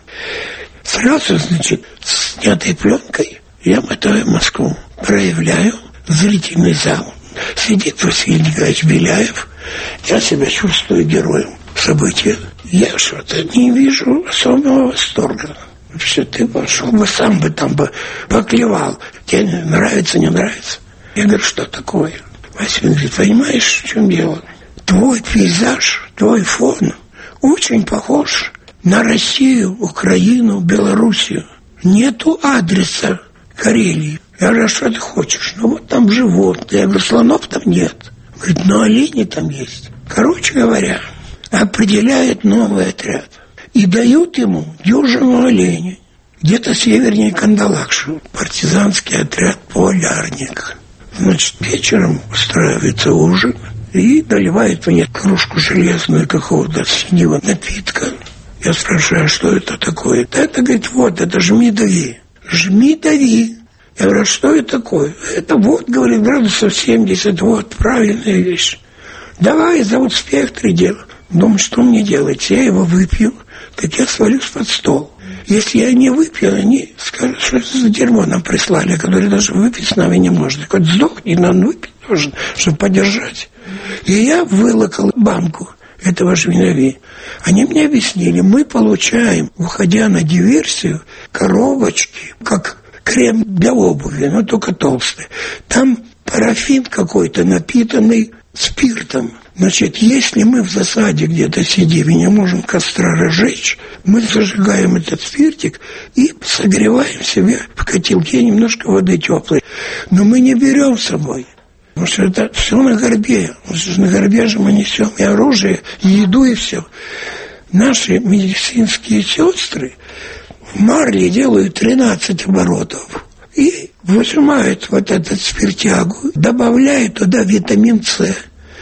Сразу, значит, с снятой пленкой я мотаю в Москву, проявляю зрительный зал. Сидит Василий Николаевич Беляев, я себя чувствую героем события. Я что-то не вижу особого восторга. Вообще, ты пошел бы сам бы там бы поклевал. Тебе нравится, не нравится? Я говорю, что такое? Василий говорит, понимаешь, в чем дело? Твой пейзаж, твой фон очень похож на Россию, Украину, Белоруссию. Нету адреса Карелии. Я говорю, а что ты хочешь? Ну вот там животные. Я говорю, слонов там нет. Говорит, ну олени там есть. Короче говоря, определяет новый отряд. И дают ему дюжину оленей. Где-то севернее Кандалакши. Партизанский отряд «Полярник». Значит, вечером устраивается ужин и наливает мне кружку железную какого-то синего напитка. Я спрашиваю, а что это такое? Это, говорит, вот, это жми-дави. Жми-дави. Я говорю, а что это такое? Это вот, говорит, градусов семьдесят, вот, правильная вещь. Давай, за вот спектр делай. Думаю, что мне делать? Я его выпью, так я свалюсь под стол. Если я не выпью, они скажут, что это за дерьмо нам прислали, которые даже выпить с нами не может. Так вот сдохни, надо выпить должен, чтобы поддержать. И я вылокал банку этого жминави. Они мне объяснили, мы получаем, уходя на диверсию, коробочки, как крем для обуви, но только толстый. Там парафин какой-то, напитанный спиртом. Значит, если мы в засаде где-то сидим и не можем костра разжечь, мы зажигаем этот спиртик и согреваем себе в котелке немножко воды теплой. Но мы не берем с собой. Потому что это все на горбе. На горбе же мы несем и оружие, и еду, и все. Наши медицинские сестры в марле делают тринадцать оборотов и выжимают вот этот спиртягу, добавляют туда витамин С.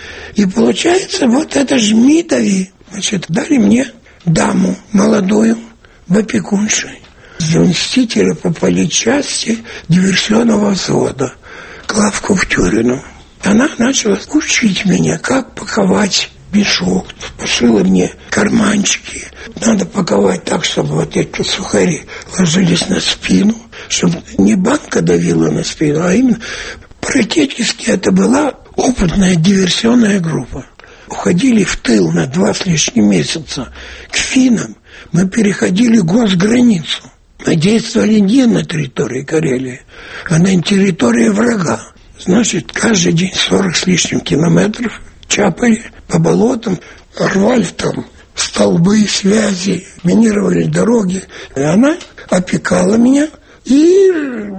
И получается вот это жми-дави. Значит, дали мне даму молодую в опекунше, заместителя по политчасти диверсионного взвода, Клавку Втюрину. Она начала учить меня, как паковать мешок. Пошила мне карманчики. Надо паковать так, чтобы вот эти сухари ложились на спину, чтобы не банка давила на спину, а именно практически это была опытная диверсионная группа. Уходили в тыл на два с лишним месяца к финнам. Мы переходили госграницу. Мы действовали не на территории Карелии, а на территории врага. Значит, каждый день сорок с лишним километров чапали по болотам, рвали там столбы, связи, минировали дороги. И она опекала меня. И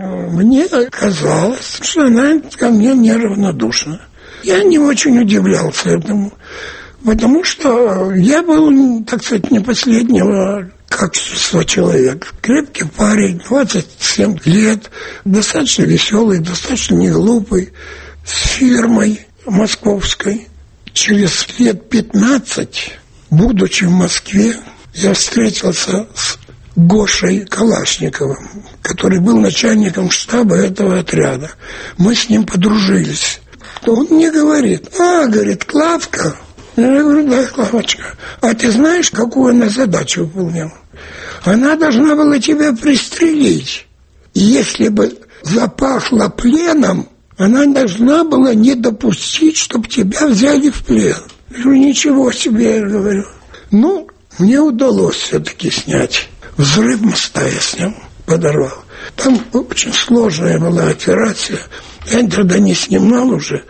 мне казалось, что она ко мне неравнодушна. Я не очень удивлялся этому, потому что я был, так сказать, не последнего качества человек. Крепкий парень, двадцать семь лет, достаточно веселый, достаточно неглупый, с фирмой московской. Через лет пятнадцать, будучи в Москве, я встретился с Гошей Калашниковым, который был начальником штаба этого отряда. Мы с ним подружились. Он мне говорит, а, говорит, Клавка. Я говорю, да, Клавочка. А ты знаешь, какую она задачу выполняла? Она должна была тебя пристрелить. И если бы запахло пленом, она должна была не допустить, чтобы тебя взяли в плен. Я говорю, ничего себе, я говорю. Ну, мне удалось все-таки снять. Взрыв моста я снял, подорвал. Там очень сложная была операция. Я тогда не снимал уже,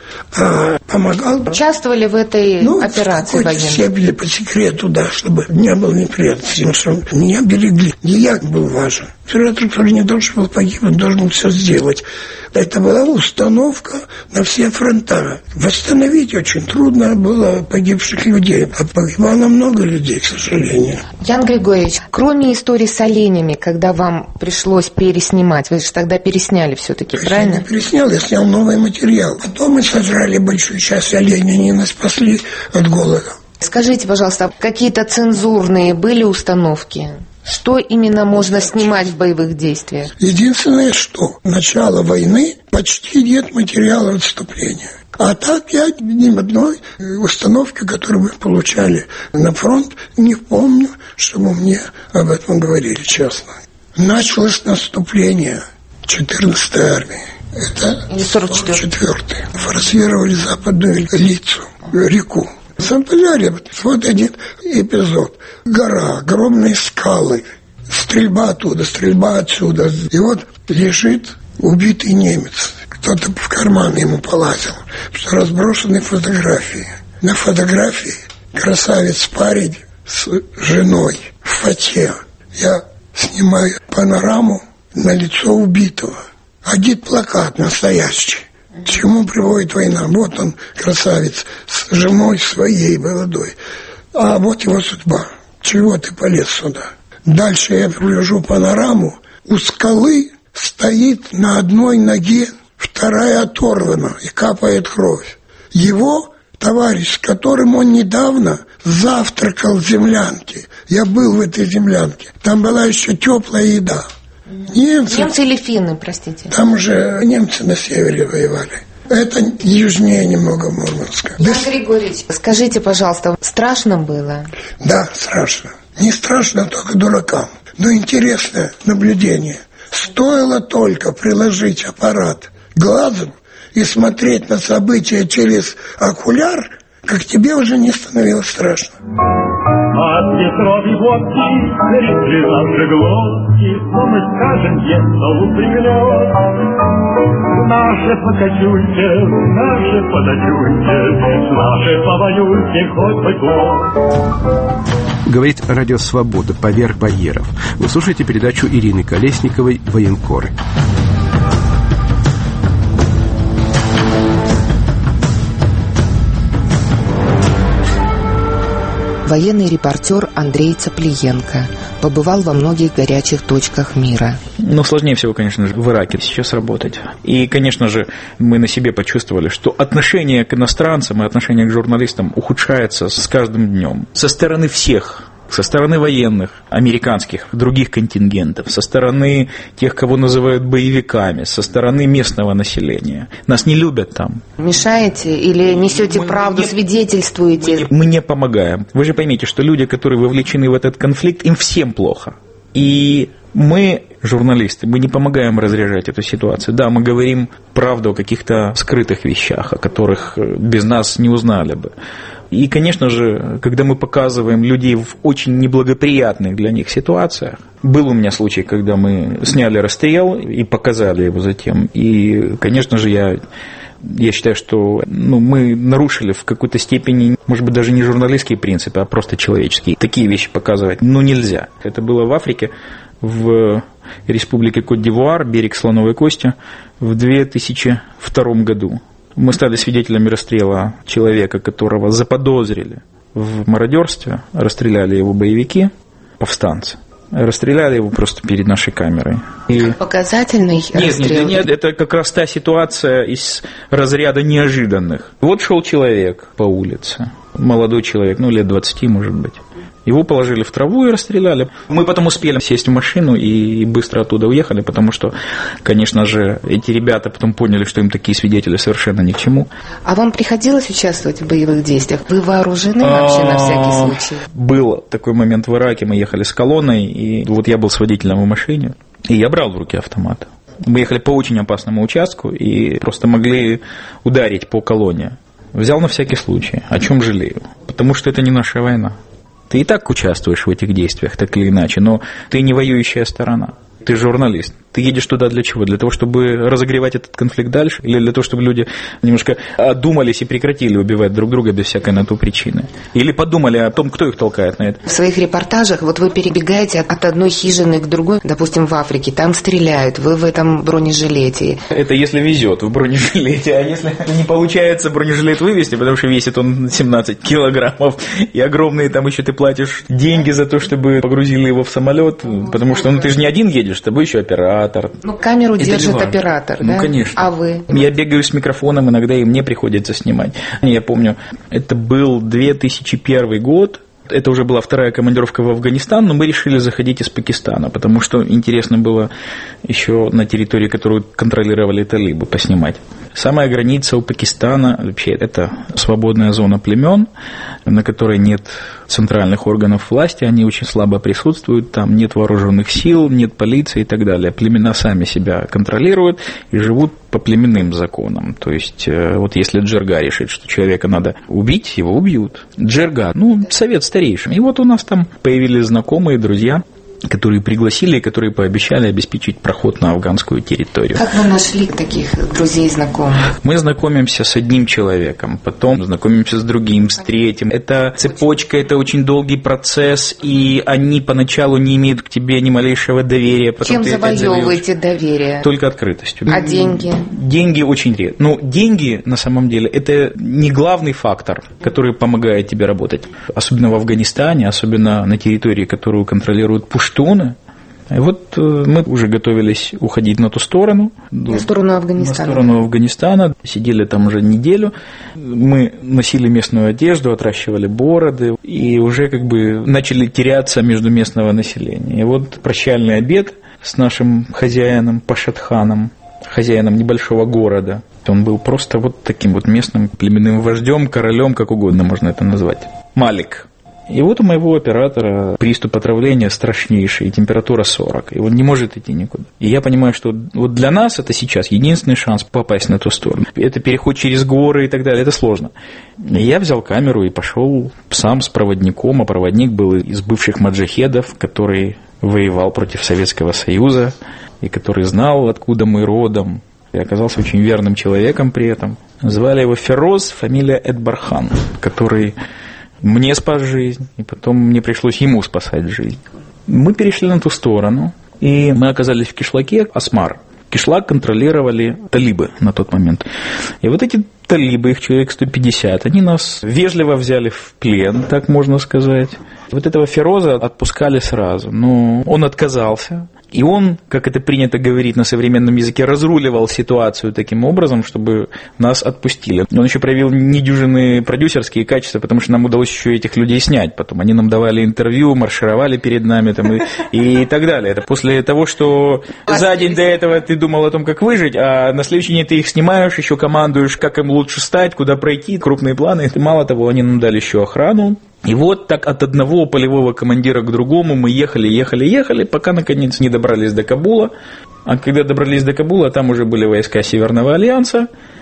а помогал. Участвовали в этой ну, операции военной? Степени по секрету, да, чтобы не было неприятностей, потому что меня берегли. Не я был важен. Оператор, который не должен был погибнуть, должен был все сделать. Это была установка на все фронта. Восстановить очень трудно было погибших людей. А погибало много людей, к сожалению. Ян Григорьевич, кроме истории с оленями, когда вам пришлось переснимать, вы же тогда пересняли все-таки, правильно? Я не переснял, я снял новый материал. Потом мы сожрали большую часть оленей, они нас спасли от голода. Скажите, пожалуйста, какие-то цензурные были установки? Что именно можно снимать в боевых действиях? Единственное, что начало войны почти нет материала отступления. А так я ни одной установки, которую мы получали на фронт, не помню, чтобы мне об этом говорили честно. Началось наступление четырнадцатой армии. Это сорок четвёртый. Форсировали западную лицу, реку. Заполяли. Вот один эпизод. Гора, огромные скалы. Стрельба оттуда, стрельба отсюда. И вот лежит убитый немец. кто-то в карман ему полазил, что разбросаны фотографии. На фотографии красавец парень с женой в фате. Я снимаю панораму на лицо убитого. Один плакат настоящий. К чему приводит война? Вот он, красавец, с женой своей молодой. А вот его судьба. Чего ты полез сюда? Дальше я гляжу панораму. У скалы стоит на одной ноге, вторая оторвана и капает кровь. Его товарищ, с которым он недавно завтракал в землянке. Я был в этой землянке. Там была еще теплая еда. Немцы, немцы или финны, простите? Там уже немцы на севере воевали. Это южнее немного Мурманска. Иван да... Григорьевич, скажите, пожалуйста, страшно было? Да, страшно. Не страшно только дуракам. Но интересное наблюдение. Стоило только приложить аппарат к глазу и смотреть на события через окуляр, как тебе уже не становилось страшно. От ветровой водки рекли наши глотки, но мы скажем, если упрямлет. Наши покачульки, наши подачульки, наши повоюльки хоть бы год. Говорит Радио Свобода «Поверх барьеров». Вы слушаете передачу Ирины Колесниковой «Военкоры». Военный репортер Андрей Цаплиенко побывал во многих горячих точках мира. Ну, сложнее всего, конечно же, в Ираке сейчас работать. И, конечно же, мы на себе почувствовали, что отношение к иностранцам и отношение к журналистам ухудшается с каждым днем. Со стороны всех. Со стороны военных, американских, других контингентов, со стороны тех, кого называют боевиками, со стороны местного населения. Нас не любят там. Мешаете или несете мы, правду, мы не, свидетельствуете? Мы не, мы не помогаем. Вы же поймите, что люди, которые вовлечены в этот конфликт, им всем плохо. И мы, журналисты, мы не помогаем разряжать эту ситуацию. Да, мы говорим правду о каких-то скрытых вещах, о которых без нас не узнали бы. И, конечно же, когда мы показываем людей в очень неблагоприятных для них ситуациях, был у меня случай, когда мы сняли расстрел и показали его затем. И, конечно же, я, я считаю, что ну, мы нарушили в какой-то степени, может быть, даже не журналистские принципы, а просто человеческие. Такие вещи показывать ну нельзя. Это было в Африке, в республике Кот-д'Ивуар, берег Слоновой Кости, в две тысячи втором году. Мы стали свидетелями расстрела человека, которого заподозрили в мародерстве. Расстреляли его боевики, повстанцы. Расстреляли его просто перед нашей камерой. И... Показательный нет, расстрел? Нет, нет, это как раз та ситуация из разряда неожиданных. Вот шел человек по улице, молодой человек, ну лет двадцати, может быть. Его положили в траву и расстреляли. Мы потом успели сесть в машину и быстро оттуда уехали, потому что, конечно же, эти ребята потом поняли, что им такие свидетели совершенно ни к чему. А вам приходилось участвовать в боевых действиях? Вы вооружены вообще на всякий случай? Был такой момент в Ираке, мы ехали с колонной, и вот я был с водителем в машине, и я брал в руки автомат. Мы ехали по очень опасному участку и просто могли ударить по колонне. Взял на всякий случай. О чем жалею? Потому что это не наша война. Ты и так участвуешь в этих действиях, так или иначе, но ты не воюющая сторона. Ты журналист. Ты едешь туда для чего? Для того, чтобы разогревать этот конфликт дальше? Или для того, чтобы люди немножко одумались и прекратили убивать друг друга без всякой на то причины? Или подумали о том, кто их толкает на это? В своих репортажах вот вы перебегаете от одной хижины к другой, допустим, в Африке, там стреляют, вы в этом бронежилете. Это если везет в бронежилете, а если не получается бронежилет вывести, потому что весит он семнадцать килограммов, и огромные там еще ты платишь деньги за то, чтобы погрузили его в самолет, потому что ну, ты же не один едешь, с тобой еще оператор. Ну, камеру это держит ливан. Оператор, ну, да? Конечно. А вы? Я бегаю с микрофоном, иногда и мне приходится снимать. Я помню, это был две тысячи первый год, это уже была вторая командировка в Афганистан, но мы решили заходить из Пакистана, потому что интересно было еще на территории, которую контролировали талибы, поснимать. Самая граница у Пакистана вообще это свободная зона племен, на которой нет центральных органов власти, они очень слабо присутствуют, там нет вооруженных сил, нет полиции и так далее. Племена сами себя контролируют и живут по племенным законам. То есть, вот если джерга решит, что человека надо убить, его убьют. Джерга, ну, совет старейшин. И вот у нас там появились знакомые, друзья. которые пригласили и которые пообещали обеспечить проход на афганскую территорию. Как вы нашли таких друзей и знакомых? Мы знакомимся с одним человеком, потом знакомимся с другим, с третьим. Это цепочка, это очень долгий процесс, и они поначалу не имеют к тебе ни малейшего доверия. Чем завоевываете доверие? Только открытостью. А деньги? Деньги очень редко. Ну, деньги, на самом деле, это не главный фактор, который помогает тебе работать. Особенно в Афганистане, особенно на территории, которую контролируют пуштуны. И вот мы уже готовились уходить на ту сторону. На сторону Афганистана. На сторону Афганистана. Сидели там уже неделю. Мы носили местную одежду, отращивали бороды. И уже как бы начали теряться между местного населения. И вот прощальный обед с нашим хозяином Пашатханом, хозяином небольшого города. Он был просто вот таким вот местным племенным вождем, королем, как угодно можно это назвать. Малик. И вот у моего оператора приступ отравления страшнейший, температура сорок, и он не может идти никуда. И я понимаю, что вот для нас это сейчас единственный шанс попасть на ту сторону. Это переход через горы и так далее, это сложно. И я взял камеру и пошел сам с проводником, а проводник был из бывших маджахедов, который воевал против Советского Союза, и который знал, откуда мы родом, и оказался очень верным человеком при этом. Звали его Фероз, фамилия Эдбархан, который мне спас жизнь, и потом мне пришлось ему спасать жизнь. Мы перешли на ту сторону, и мы оказались в кишлаке Асмар. Кишлак контролировали талибы на тот момент. И вот эти талибы, их человек сто пятьдесят, они нас вежливо взяли в плен, так можно сказать. Вот этого Фероза отпускали сразу, но он отказался. И он, как это принято говорить на современном языке, разруливал ситуацию таким образом, чтобы нас отпустили. Он еще проявил недюжинные продюсерские качества, потому что нам удалось еще этих людей снять. Потом они нам давали интервью, маршировали перед нами там, и, и так далее. Это после того, что за день до этого ты думал о том, как выжить, а на следующий день ты их снимаешь, еще командуешь, как им лучше стать, куда пройти, крупные планы. И мало того, они нам дали еще охрану. И вот так от одного полевого командира к другому мы ехали, ехали, ехали, пока наконец не добрались до Кабула. А когда добрались до Кабула, там уже были войска Северного альянса.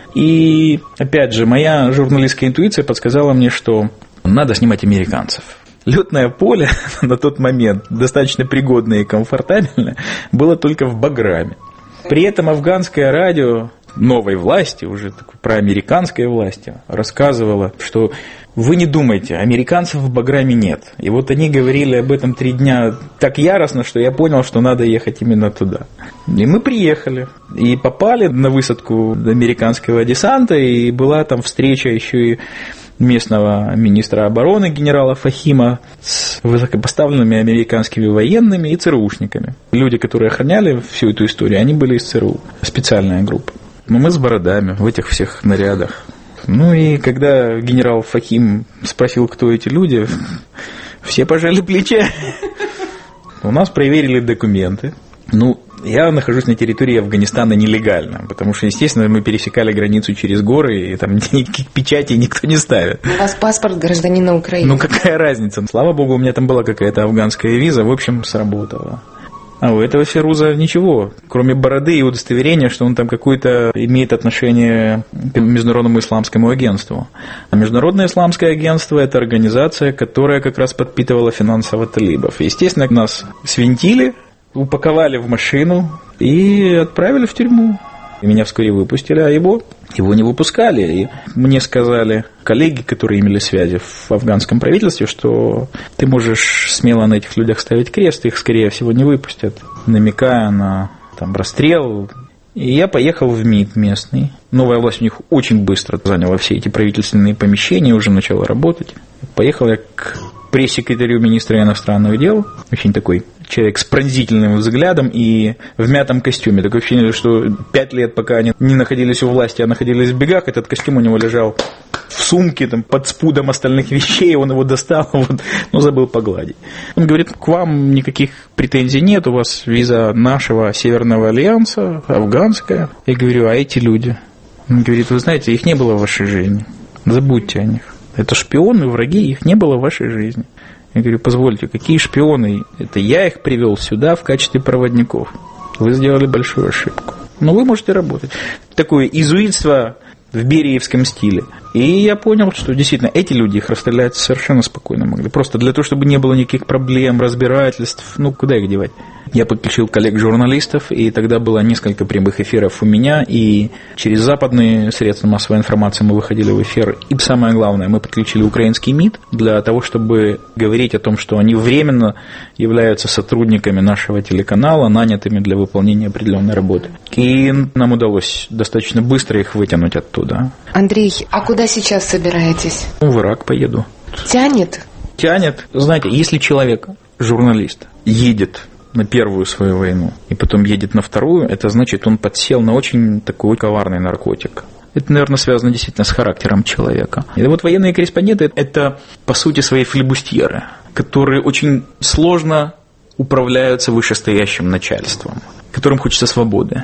И опять же, моя журналистская интуиция подсказала мне, что надо снимать американцев. Летное поле на тот момент, достаточно пригодное и комфортабельное, было только в Баграме. При этом афганское радио новой власти, уже такой проамериканской власти, рассказывало, что вы не думайте, американцев в Баграме нет. И вот они говорили об этом три дня так яростно, что я понял, что надо ехать именно туда. И мы приехали, и попали на высадку американского десанта, и была там встреча еще и местного министра обороны генерала Фахима с высокопоставленными американскими военными и ЦРУшниками. Люди, которые охраняли всю эту историю, они были из ЦРУ, специальная группа. Но мы с бородами в этих всех нарядах. Ну и когда генерал Фахим спросил, кто эти люди, все пожали плечи. У нас проверили документы. Ну, я нахожусь на территории Афганистана нелегально, потому что, естественно, мы пересекали границу через горы, и там никаких печатей никто не ставит. У вас паспорт гражданина Украины. Ну, какая разница? Слава богу, у меня там была какая-то афганская виза, в общем, сработала. А у этого Феруза ничего, кроме бороды и удостоверения, что он там какое-то имеет отношение к Международному исламскому агентству. А Международное исламское агентство – это организация, которая как раз подпитывала финансово талибов. Естественно, нас свинтили, упаковали в машину и отправили в тюрьму. И меня вскоре выпустили, а его, его не выпускали. И мне сказали коллеги, которые имели связи в афганском правительстве, что ты можешь смело на этих людях ставить крест, их, скорее всего, не выпустят, намекая на там, расстрел. И я поехал в МИД местный. Новая власть у них очень быстро заняла все эти правительственные помещения, уже начала работать. Поехал я к пресс-секретарю министра иностранных дел, очень такой человек с пронзительным взглядом и в мятом костюме. Такое ощущение, что пять лет, пока они не находились у власти, а находились в бегах, этот костюм у него лежал в сумке там, под спудом остальных вещей, он его достал, вот, но забыл погладить. Он говорит, к вам никаких претензий нет, у вас виза нашего Северного альянса, афганская. Я говорю, а эти люди? Он говорит, вы знаете, их не было в вашей жизни, забудьте о них. Это шпионы, враги, их не было в вашей жизни. Я говорю, позвольте, какие шпионы? Это я их привел сюда в качестве проводников. Вы сделали большую ошибку. Но вы можете работать. Такое изуитство в бериевском стиле. И я понял, что действительно эти люди их расстрелять совершенно спокойно могли. Просто для того, чтобы не было никаких проблем, разбирательств, ну куда их девать? Я подключил коллег-журналистов, и тогда было несколько прямых эфиров у меня, и через западные средства массовой информации мы выходили в эфир. И самое главное, мы подключили украинский МИД для того, чтобы говорить о том, что они временно являются сотрудниками нашего телеканала, нанятыми для выполнения определенной работы. И нам удалось достаточно быстро их вытянуть оттуда. Андрей, а куда сейчас собираетесь? В Ирак поеду. Тянет? Тянет. Знаете, если человек, журналист, едет на первую свою войну и потом едет на вторую, это значит, он подсел на очень такой коварный наркотик. Это, наверное, связано действительно с характером человека. И вот военные корреспонденты – это, по сути, свои флибустьеры, которые очень сложно управляются вышестоящим начальством, которым хочется свободы.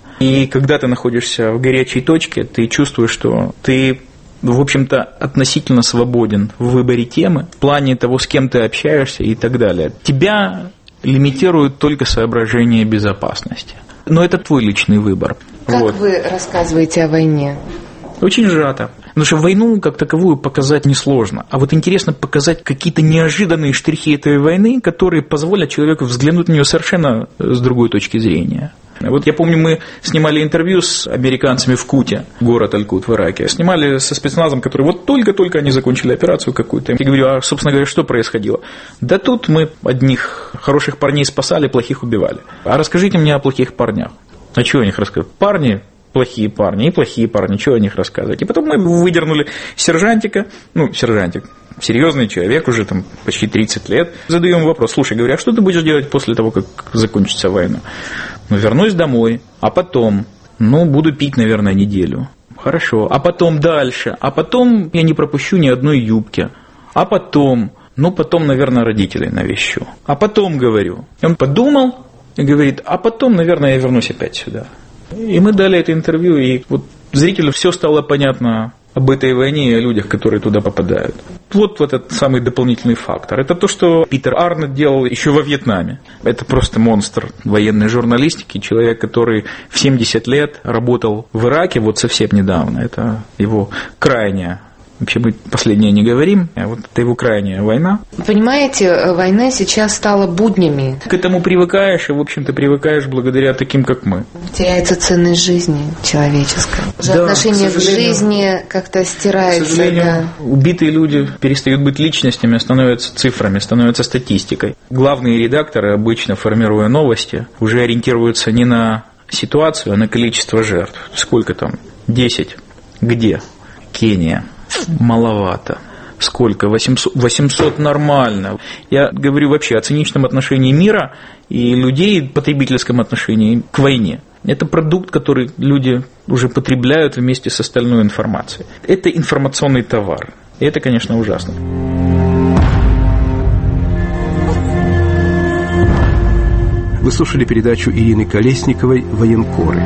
И когда ты находишься в горячей точке, ты чувствуешь, что ты, в общем-то, относительно свободен в выборе темы, в плане того, с кем ты общаешься и так далее. Тебя лимитируют только соображения безопасности. Но это твой личный выбор. Как вот. Вы рассказываете о войне? Очень сжато. Потому что войну как таковую показать несложно. А вот интересно показать какие-то неожиданные штрихи этой войны, которые позволят человеку взглянуть на нее совершенно с другой точки зрения. Вот я помню, мы снимали интервью с американцами в Куте, город Аль-Кут в Ираке. Снимали со спецназом, который вот только-только они закончили операцию какую-то. Я говорю, а, собственно говоря, что происходило? Да тут мы одних хороших парней спасали, плохих убивали. А расскажите мне о плохих парнях. А чего о них рассказывать? Парни, плохие парни и плохие парни, чего о них рассказывать? И потом мы выдернули сержантика, ну, сержантик, серьезный человек, уже там почти тридцать лет. Задаем вопрос, слушай, говорю, а что ты будешь делать после того, как закончится война? Ну, вернусь домой, а потом, ну, буду пить, наверное, неделю. Хорошо, а потом дальше, а потом я не пропущу ни одной юбки, а потом, ну, потом, наверное, родителей навещу. А потом, говорю, и он подумал и говорит, а потом, наверное, я вернусь опять сюда. И мы дали это интервью, и вот зрителю все стало понятно об этой войне и о людях, которые туда попадают. Вот этот самый дополнительный фактор. Это то, что Питер Арнольд делал еще во Вьетнаме. Это просто монстр военной журналистики. Человек, который в семьдесят лет работал в Ираке, вот совсем недавно. Это его крайняя. Вообще мы последнее не говорим, а вот это его крайняя война. Понимаете, война сейчас стала буднями. К этому привыкаешь, и, в общем-то, привыкаешь благодаря таким, как мы. Теряется ценность жизни человеческой. Уже да, отношение к, к жизни как-то стирается. К сожалению, да. Убитые люди перестают быть личностями, становятся цифрами, становятся статистикой. Главные редакторы, обычно формируя новости, уже ориентируются не на ситуацию, а на количество жертв. Сколько там? десять. Где? Кения. Маловато. Сколько? восемьсот, восемьсот нормально. Я говорю вообще о циничном отношении мира и людей в потребительском отношении к войне. Это продукт, который люди уже потребляют вместе с остальной информацией. Это информационный товар. И это, конечно, ужасно. Вы слушали передачу Ирины Колесниковой «Военкоры».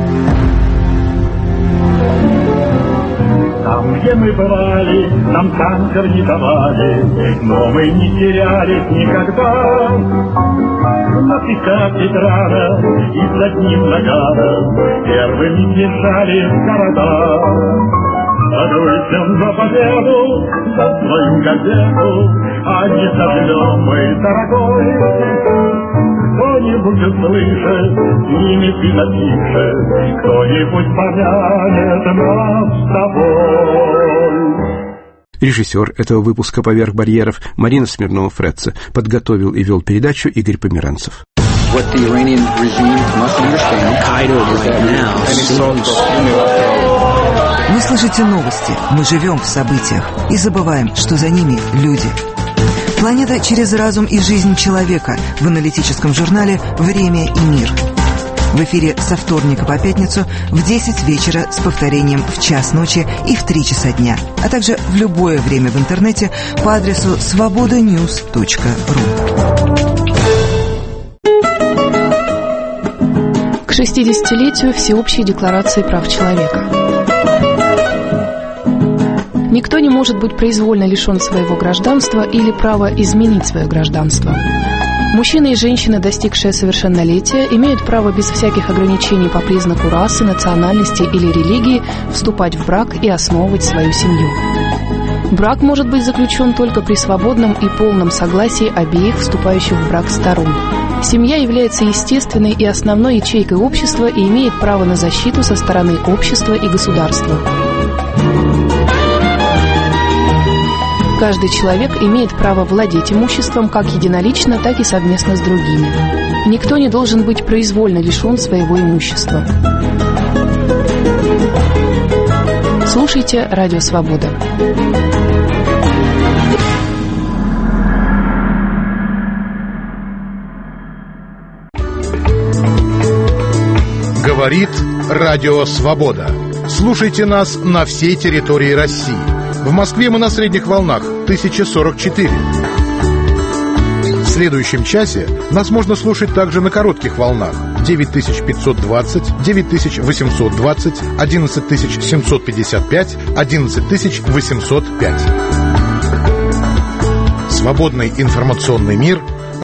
Там, где мы бывали, нам танков не давали, но мы не терялись никогда. На пятнадцать рано и с одним наганом первыми бежали в города. Подуйся на победу, за свою газету, а не зажжем мы, дорогой. Кто-нибудь услышит, снимет и запишет, кто-нибудь помянет нас с тобой. Режиссер этого выпуска «Поверх барьеров» Марина Смирнова-Фретце. Подготовил и вел передачу Игорь Померанцев. Вы слышите новости, мы живем в событиях и забываем, что за ними люди. Планета через разум и жизнь человека в аналитическом журнале «Время и мир». В эфире со вторника по пятницу в десять вечера с повторением в час ночи и в три часа дня, а также в любое время в интернете по адресу свобода ньюс точка ру. К шестидесятилетию Всеобщей декларации прав человека. Никто не может быть произвольно лишен своего гражданства или права изменить свое гражданство. Мужчины и женщины, достигшие совершеннолетия, имеют право без всяких ограничений по признаку расы, национальности или религии вступать в брак и основывать свою семью. Брак может быть заключен только при свободном и полном согласии обеих вступающих в брак сторон. Семья является естественной и основной ячейкой общества и имеет право на защиту со стороны общества и государства. Каждый человек имеет право владеть имуществом как единолично, так и совместно с другими. Никто не должен быть произвольно лишен своего имущества. Слушайте «Радио Свобода». Говорит Радио Свобода. Слушайте нас на всей территории России. В Москве мы на средних волнах тысяча сорок четыре. В следующем часе нас можно слушать также на коротких волнах девять тысяч пятьсот двадцать, девять тысяч восемьсот двадцать, одиннадцать тысяч семьсот пятьдесят пять, одиннадцать тысяч восемьсот пять. Свободный информационный мир